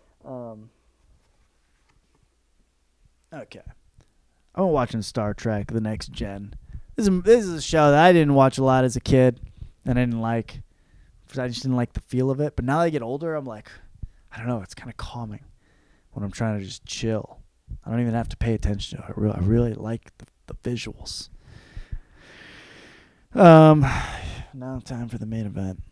Okay. I'm watching Star Trek The Next Gen. This is a show that I didn't watch a lot as a kid, and I just didn't like the feel of it. But now that I get older, I'm like, I don't know, it's kind of calming when I'm trying to just chill. I don't even have to pay attention to it. I really like the visuals. Now time for the main event.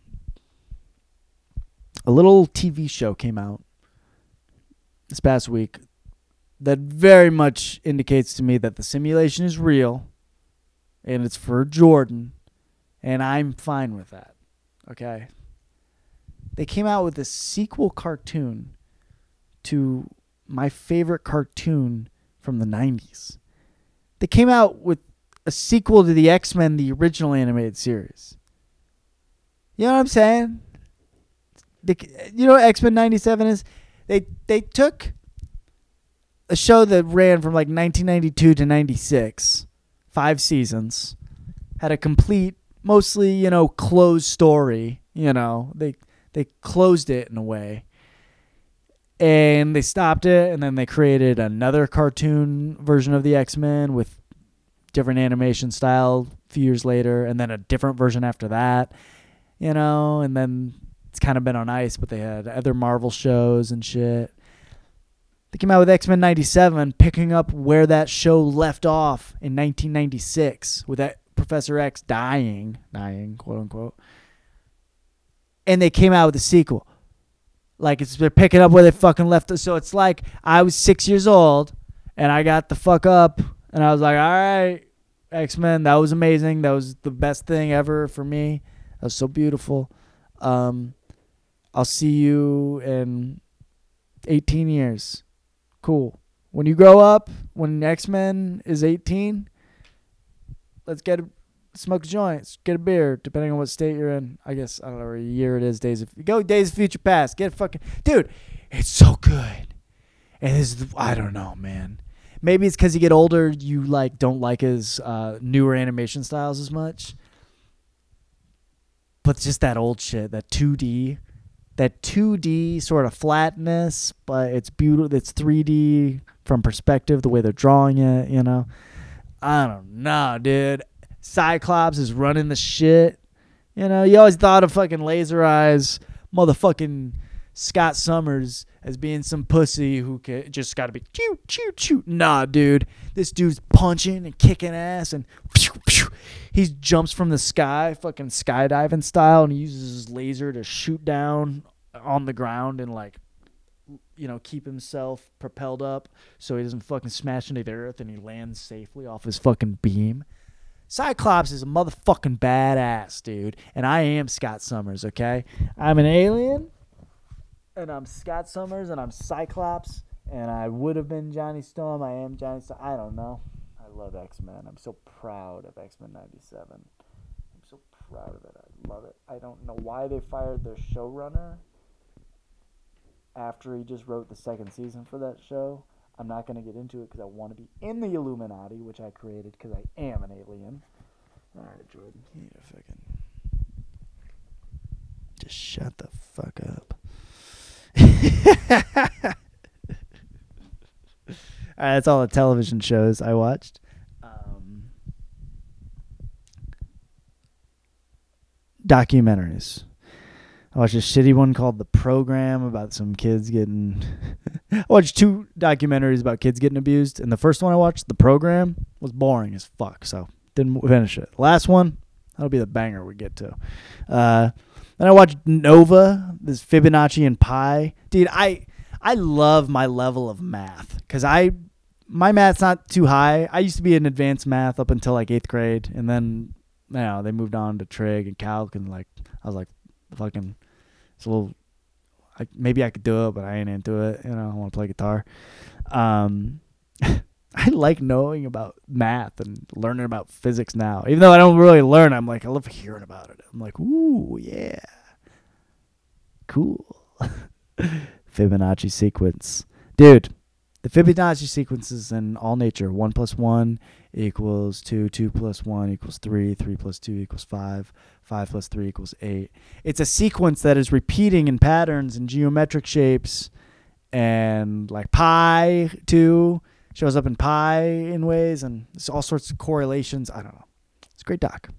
A little TV show came out this past week that very much indicates to me that the simulation is real and it's for Jordan, and I'm fine with that. Okay? They came out with a sequel cartoon to my favorite cartoon from the 90s. They came out with a sequel to the X-Men, the original animated series. You know what I'm saying? You know what X-Men 97 is? They took a show that ran from like 1992 to 96, 5 seasons, had a complete, mostly, closed story. They closed it in a way. And they stopped it, and then they created another cartoon version of the X-Men with different animation style a few years later, and then a different version after that, and then it's kind of been on ice, but they had other Marvel shows and shit. They came out with X-Men 97, picking up where that show left off in 1996 with that Professor X dying, quote unquote. And they came out with a sequel. Like, they're picking up where they fucking left us. So it's like I was 6 years old and I got the fuck up and I was like, all right, X-Men, that was amazing. That was the best thing ever for me. That was so beautiful. I'll see you in 18 years. Cool. When you grow up, when X-Men is 18, let's smoke a joint, let's get a beer, depending on what state you're in. I guess, I don't know what year it is. Days of Future Past. Get fucking... Dude, it's so good. And I don't know, man. Maybe it's because you get older, you don't like his newer animation styles as much. But just that old shit, that 2D sort of flatness, but it's beautiful. It's 3D from perspective, the way they're drawing it, I don't know, dude. Cyclops is running the shit. You always thought of fucking Laser Eyes, motherfucking Scott Summers, as being some pussy who just got to be choo, choo, choo. Nah, dude. This dude's punching and kicking ass and he jumps from the sky, fucking skydiving style, and he uses his laser to shoot down on the ground and keep himself propelled up so he doesn't fucking smash into the earth and he lands safely off his fucking beam. Cyclops is a motherfucking badass, dude. And I am Scott Summers, okay? I'm an alien, and I'm Scott Summers, and I'm Cyclops, and I would have been Johnny Storm. I am Johnny Storm. I don't know. I love X-Men. I'm so proud of X-Men 97. I'm so proud of it. I love it. I don't know why they fired their showrunner after he just wrote the second season for that show. I'm not going to get into it because I want to be in the Illuminati, which I created because I am an alien. All right, Jordan.
You need to fucking just shut the fuck up. All right, that's all the television shows I watched. Documentaries. I watched a shitty one called The Program about some kids getting... I watched 2 documentaries about kids getting abused, and the first one I watched, The Program, was boring as fuck, so didn't finish it. Last one, that'll be the banger we get to. Then I watched Nova, this Fibonacci and Pi. Dude, I love my level of math, because my math's not too high. I used to be in advanced math up until like 8th grade, and then they moved on to trig and calc, and like I was like, fucking, it's a little, maybe I could do it, but I ain't into it. I want to play guitar. I like knowing about math and learning about physics now. Even though I don't really learn, I'm like, I love hearing about it. I'm like, ooh, yeah. Cool. Fibonacci sequence. Dude, the Fibonacci sequence is in all nature. 1 + 1 = 2, 2 + 1 = 3, 3 + 2 = 5, 5 + 3 = 8. It's a sequence that is repeating in patterns and geometric shapes, and like pi too shows up in pi in ways, and there's all sorts of correlations. I don't know. It's a great doc.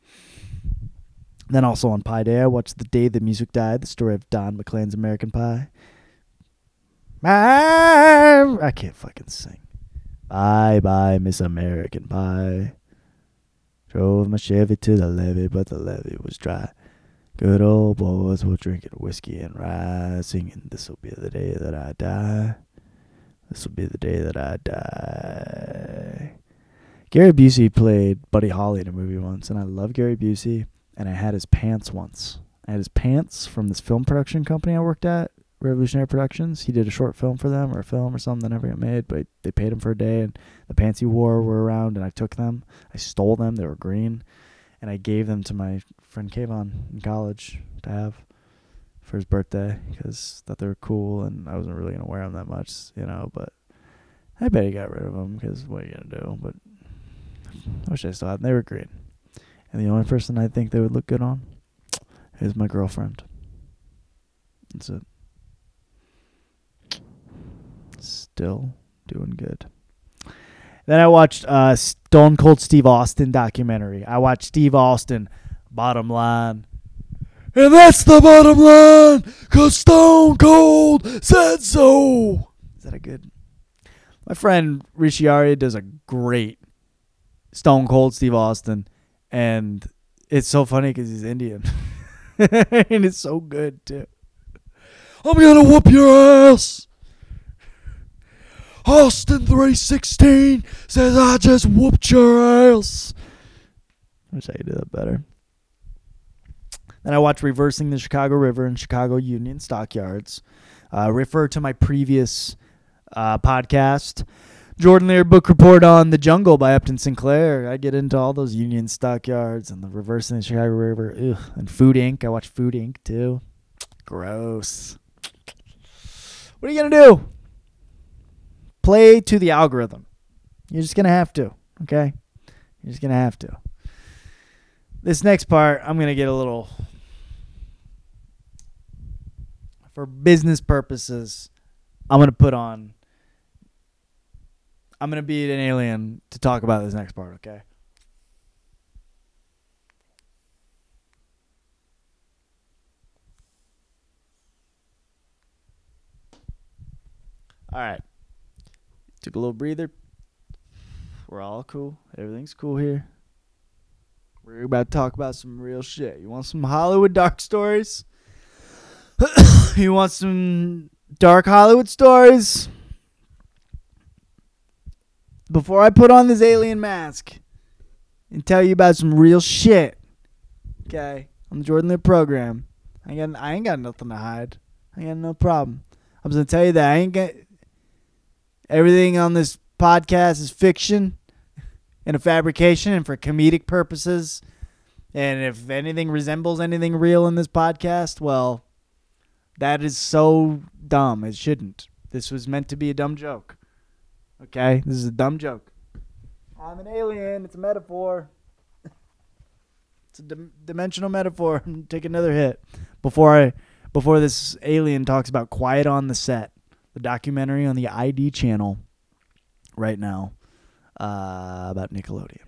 Then also on Pi Day, I watched The Day the Music Died, the story of Don McLean's American Pie. I can't fucking sing. Bye bye, Miss American Pie. Drove my Chevy to the levee, but the levee was dry. Good old boys were drinking whiskey and rye, singing, "This'll be the day that I die. This'll be the day that I die." Gary Busey played Buddy Holly in a movie once, and I love Gary Busey, and I had his pants once. I had his pants from this film production company I worked at, Revolutionary Productions. He did a short film for them, or a film or something that never got made, but they paid him for a day, and the pants he wore were around, and I took them. I stole them. They were green, and I gave them to my friend Kayvon in college to have for his birthday, because I thought they were cool, and I wasn't really going to wear them that much, but I bet he got rid of them, because what are you going to do? But I wish I still had them. They were green. And the only person I think they would look good on is my girlfriend. That's it. Still doing good. Then I watched Stone Cold Steve Austin documentary. I watched Steve Austin, Bottom Line. And that's the bottom line, because Stone Cold said so. Is that a good? My friend Rishi Arya does a great Stone Cold Steve Austin, and it's so funny because he's Indian. And it's so good, too. I'm going to whoop your ass. Austin 316 says I just whooped your ass. I wish I could do that better. Then I watched Reversing the Chicago River in Chicago Union Stockyards. Refer to my previous podcast, Jordan Lear Book Report on The Jungle by Upton Sinclair. I get into all those Union Stockyards and the Reversing the Chicago River. Ugh. And Food Inc. I watch Food Inc. too. Gross. What are you going to do? Play to the algorithm. You're just going to have to, okay? You're just going to have to. This next part, I'm going to get a little... For business purposes, I'm going to be an alien to talk about this next part, okay? All right. Took a little breather. We're all cool. Everything's cool here. We're about to talk about some real shit. You want some Hollywood dark stories? You want some dark Hollywood stories? Before I put on this alien mask and tell you about some real shit, okay, on the Jordan Lit program, I ain't got nothing to hide. I ain't got no problem. I'm just going to tell you that I ain't got... Everything on this podcast is fiction and a fabrication and for comedic purposes. And if anything resembles anything real in this podcast, well, that is so dumb. It shouldn't. This was meant to be a dumb joke. Okay? This is a dumb joke. I'm an alien. It's a metaphor.
It's a dimensional metaphor. Take another hit before this alien talks about Quiet on the Set, the documentary on the ID channel right now about Nickelodeon.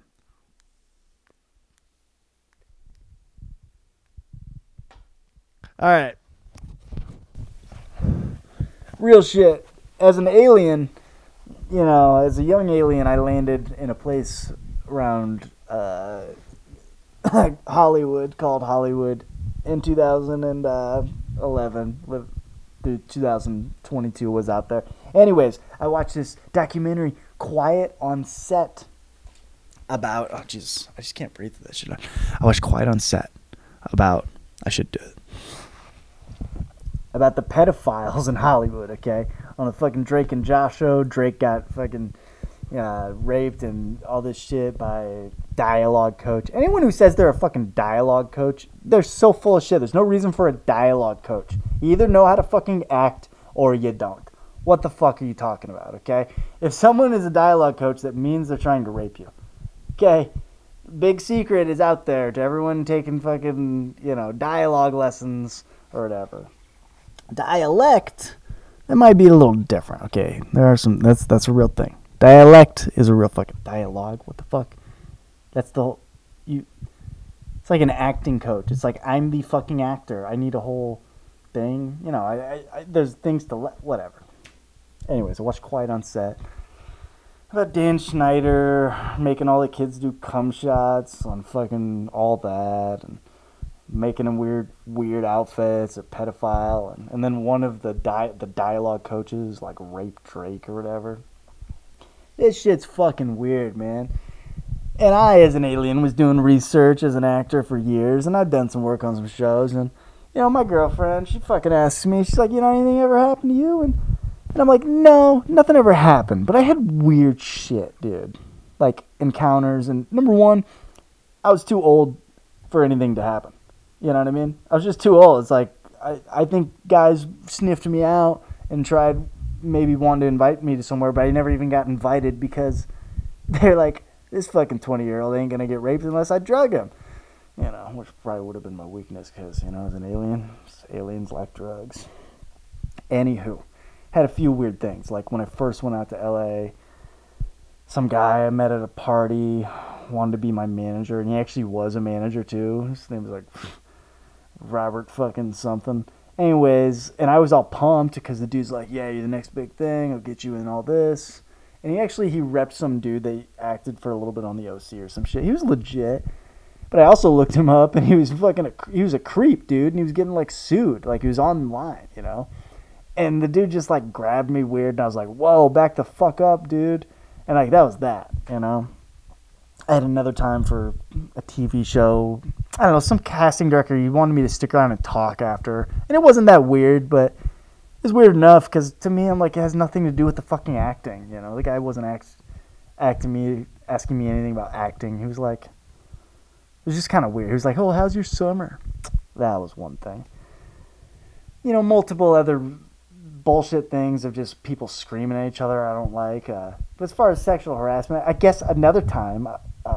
All right. Real shit. As an alien, as a young alien, I landed in a place around Hollywood, called Hollywood, in 2011. Through 2022 was out there. Anyways, I watched this documentary, Quiet on Set, about... Oh, Jesus. I just can't breathe through this shit. I watched Quiet on Set about... I should do it. About the pedophiles in Hollywood, okay? On the fucking Drake and Josh show, Drake got fucking raped and all this shit by a dialogue coach. Anyone who says they're a fucking dialogue coach, they're so full of shit. There's no reason for a dialogue coach. You either know how to fucking act or you don't. What the fuck are you talking about, okay? If someone is a dialogue coach, that means they're trying to rape you. Okay? Big secret is out there to everyone taking fucking, dialogue lessons or whatever. Dialect, that might be a little different, okay? There are some, that's a real thing. Dialect is a real fucking dialogue. What the fuck? That's the whole, it's like an acting coach. It's like, I'm the fucking actor. I need a whole thing. There's things to whatever. Anyways, I watched Quiet on Set. About Dan Schneider making all the kids do cum shots on fucking all that, and making them weird outfits, a pedophile, and then one of the dialogue coaches like raped Drake or whatever. This shit's fucking weird, man. And I, as an alien, was doing research as an actor for years, and I've done some work on some shows, and my girlfriend, she fucking asks me, she's like, anything ever happened to you? And I'm like, no, nothing ever happened, but I had weird shit, dude. Like encounters, and number one, I was too old for anything to happen. You know what I mean? I was just too old. It's like, I think guys sniffed me out and tried, maybe wanted to invite me to somewhere, but I never even got invited because they're like, this fucking 20-year-old ain't gonna get raped unless I drug him. Which probably would have been my weakness because, as an alien, aliens like drugs. Anywho, had a few weird things. Like when I first went out to LA, some guy I met at a party wanted to be my manager, and he actually was a manager too. His name was like Robert fucking something. Anyways, and I was all pumped because the dude's like, yeah, you're the next big thing. I'll get you in all this. And he repped some dude that acted for a little bit on the OC or some shit. He was legit. But I also looked him up, and he was he was a creep, dude, and he was getting like sued. Like he was online, And the dude just like grabbed me weird, and I was like, whoa, back the fuck up, dude. And like that was that, I had another time for a TV show. I don't know, some casting director, he wanted me to stick around and talk after. And it wasn't that weird, but it was weird enough because to me, I'm like, it has nothing to do with the fucking acting. The guy wasn't asking me anything about acting. He was like, it was just kind of weird. He was like, oh, how's your summer? That was one thing. Multiple other bullshit things of just people screaming at each other I don't like. But as far as sexual harassment, I guess another time,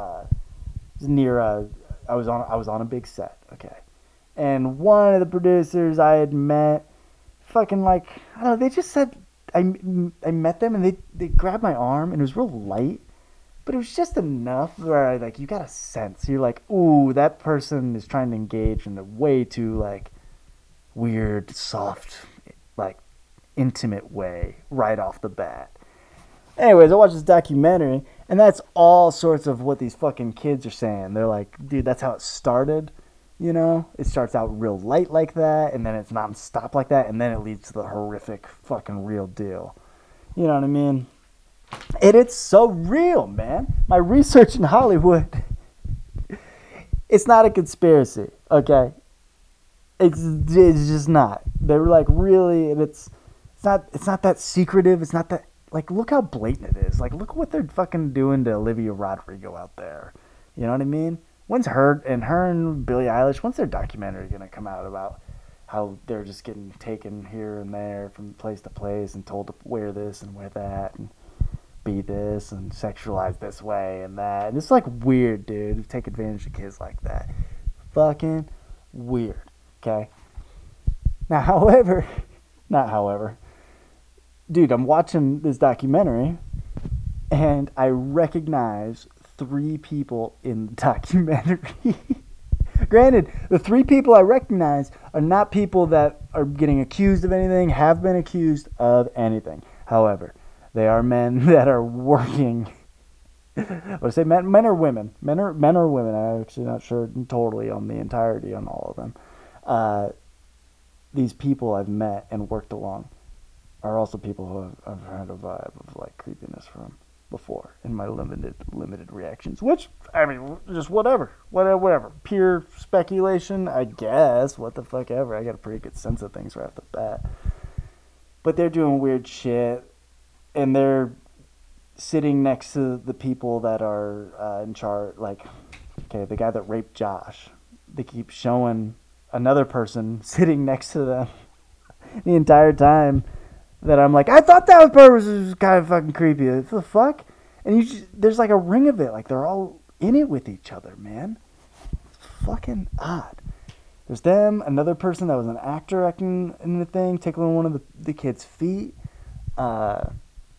I was on a big set, okay, and one of the producers I had met, fucking like, I don't know, they just said I met them and they grabbed my arm and it was real light, but it was just enough where you got a sense, you're like, ooh, that person is trying to engage in a way too like weird, soft, like intimate way right off the bat. Anyways, I watched this documentary, and that's all sorts of what these fucking kids are saying. They're like, dude, that's how it started, It starts out real light like that, and then it's non-stop like that, and then it leads to the horrific fucking real deal. You know what I mean? And it's so real, man. My research in Hollywood, it's not a conspiracy, okay? It's just not. They were like, really, and it's not that secretive. It's not that, like, look how blatant it is. Like, look what they're fucking doing to Olivia Rodrigo out there. You know what I mean? When's her and Billie Eilish, when's their documentary going to come out about how they're just getting taken here and there from place to place and told to wear this and wear that and be this and sexualize this way and that. And it's like weird, dude. Take advantage of kids like that. fucking weird. Okay. Now, not however, dude, I'm watching this documentary and I recognize 3 people in the documentary. Granted, the 3 people I recognize are not people that are getting accused of anything, have been accused of anything. However, they are men that are working. What I say, men or women? Men or women? I'm actually not sure totally on the entirety on all of them. These people I've met and worked along are also people who I've heard a vibe of like creepiness from before in my limited reactions. Which, I mean, just whatever. Pure speculation, I guess. What the fuck ever. I got a pretty good sense of things right off the bat. But they're doing weird shit, and they're sitting next to the people that are in charge. Like, okay, the guy that raped Josh. They keep showing another person sitting next to them the entire time that I'm like, I thought that was kind of fucking creepy. What the fuck? And there's like a ring of it. Like, they're all in it with each other, man. It's fucking odd. There's them, another person that was an actor acting in the thing, tickling one of the kid's feet. I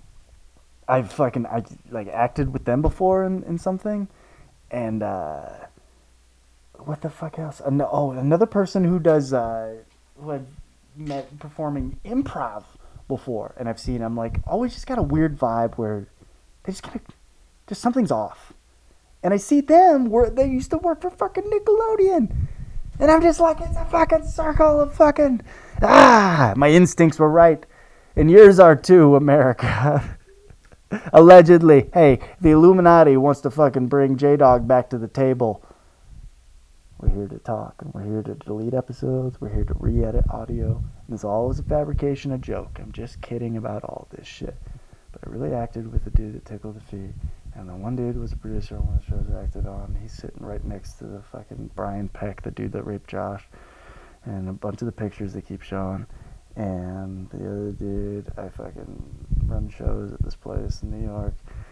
like acted with them before in something. And what the fuck else? Another person who does who I've met performing improv before, and I've seen. I'm like, always just got a weird vibe where they just something's off. And I see them where they used to work for fucking Nickelodeon, and I'm just like, it's a fucking circle of fucking my instincts were right, and yours are too, America. Allegedly. Hey, the Illuminati wants to fucking bring J-Dog back to the table. We're here to talk, and we're here to delete episodes. We're here to re-edit audio. And it's always a fabrication, a joke. I'm just kidding about all this shit. But I really acted with the dude that tickled the feet. And the one dude was a producer on one of the shows I acted on. He's sitting right next to the fucking Brian Peck, the dude that raped Josh. And a bunch of the pictures they keep showing. And the other dude, I fucking run shows at this place in New York.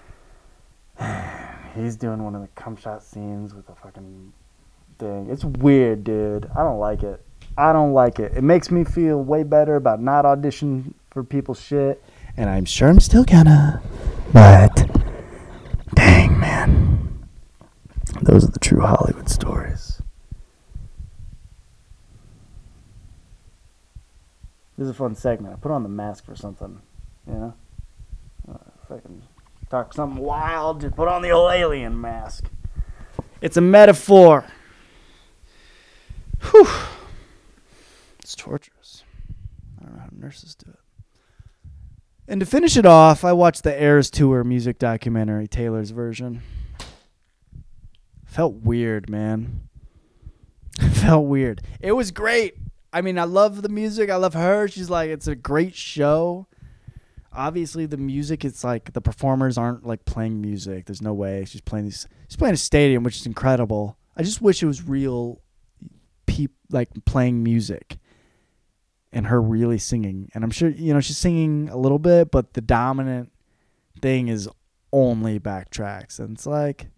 He's doing one of the cum shot scenes with a fucking thing. It's weird, dude. I don't like it. It makes me feel way better about not auditioning for people's shit. And I'm sure I'm still gonna. But, dang, man. Those are the true Hollywood stories. This is a fun segment. I put on the mask for something, you know? If I can talk something wild, just put on the old alien mask. It's a metaphor. Whew. It's torturous. I don't know how nurses do it. And to finish it off, I watched the Eras Tour music documentary, Taylor's version. Felt weird, man. Felt weird. It was great. I mean, I love the music. I love her. She's like, it's a great show. Obviously, the music, it's like the performers aren't like playing music. There's no way. She's playing a stadium, which is incredible. I just wish it was real people like playing music and her really singing. And I'm sure, she's singing a little bit, but the dominant thing is only backtracks. And it's like,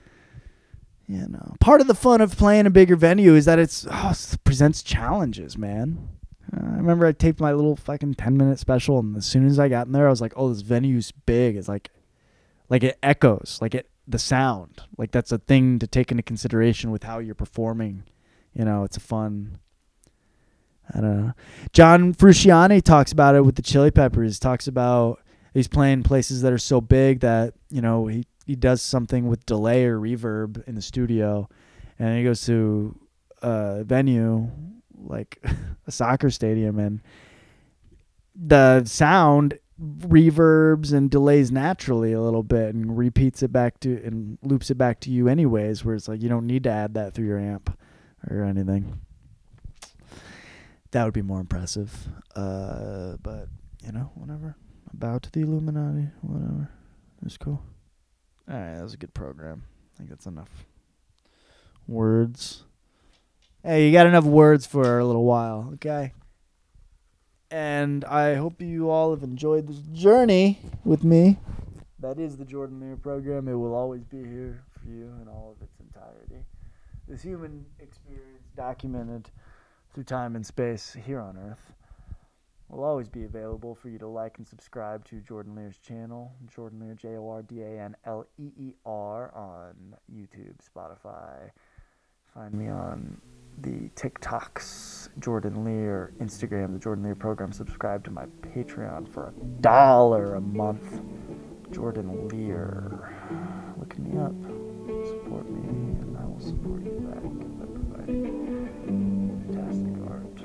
part of the fun of playing a bigger venue is that it presents challenges, man. I remember I taped my little fucking 10-minute special, and as soon as I got in there, I was like, oh, this venue's big. It's like it echoes, the sound. Like, that's a thing to take into consideration with how you're performing. It's a fun, I don't know. John Frusciante talks about it with the Chili Peppers. Talks about he's playing places that are so big that, he does something with delay or reverb in the studio, and he goes to a venue like a soccer stadium, and the sound reverbs and delays naturally a little bit and repeats it back to and loops it back to you anyways, where it's like you don't need to add that through your amp or anything. That would be more impressive. But whatever. I bow to the Illuminati, whatever. It's cool. All right, that was a good program. I think that's enough words. Hey, you got enough words for a little while, okay? And I hope you all have enjoyed this journey with me. That is the Jordan Lear program. It will always be here for you in all of its entirety. this human experience documented through time and space here on Earth will always be available for you to like and subscribe to Jordan Lear's channel, Jordan Lear, JordanLeer, on YouTube, Spotify. Find me on the TikToks, Jordan Lear, Instagram, the Jordan Lear program. Subscribe to my Patreon for $1 a month. Jordan Lear. Look me up, support me, and I will support you back by providing fantastic art.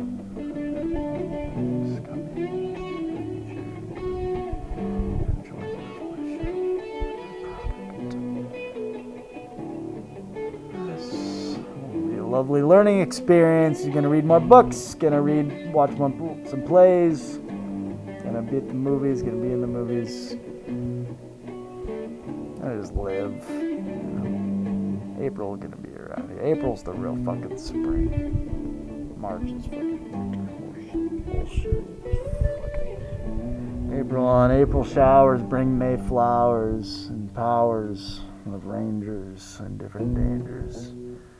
Lovely learning experience. You're gonna read more books, watch some plays, gonna be at the movies, gonna be in the movies. I just live. April gonna be around here. April's the real fucking spring. March is fucking bullshit. April showers bring May flowers and powers of rangers and different dangers.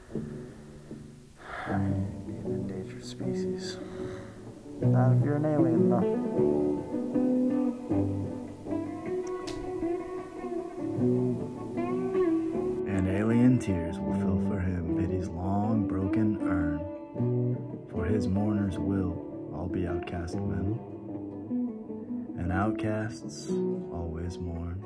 Be an endangered species. Not if you're an alien, though.
And alien tears will fill for him pity's long broken urn. For his mourners will all be outcast men, and outcasts always mourn.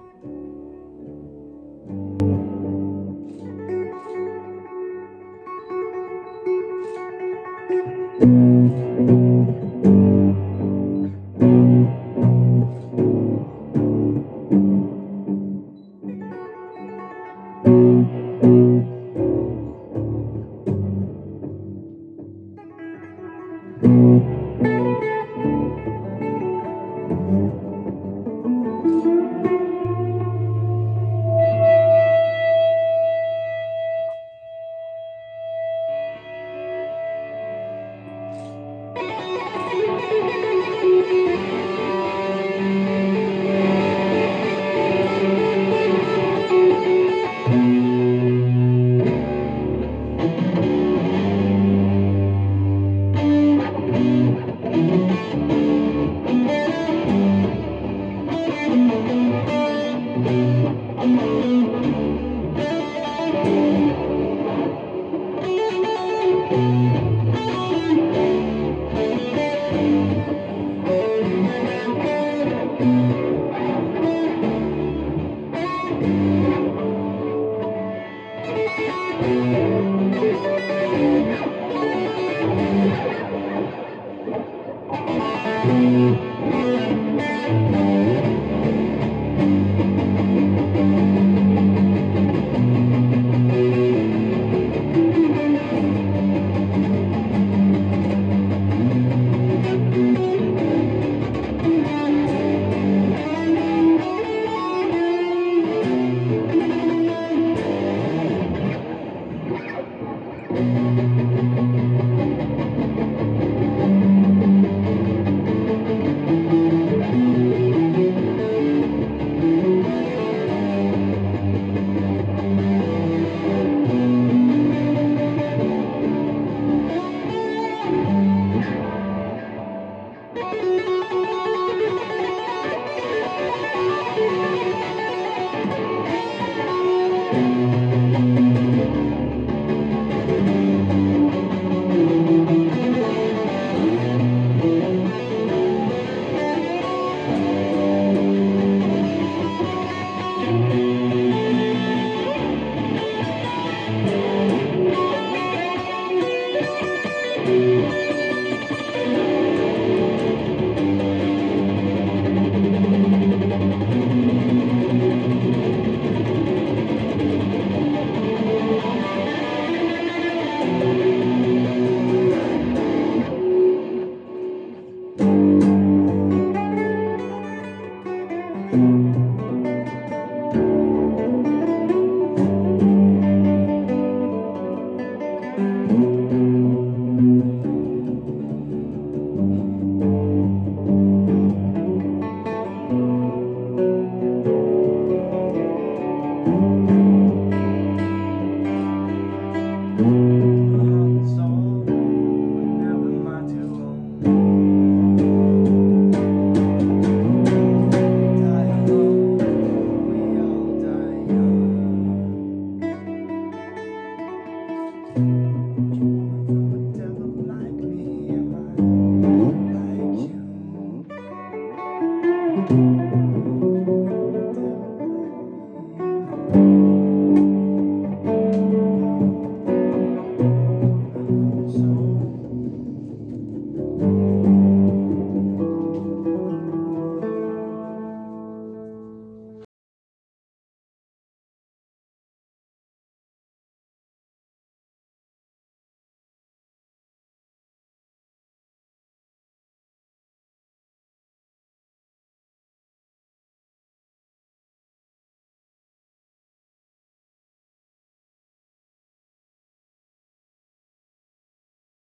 you.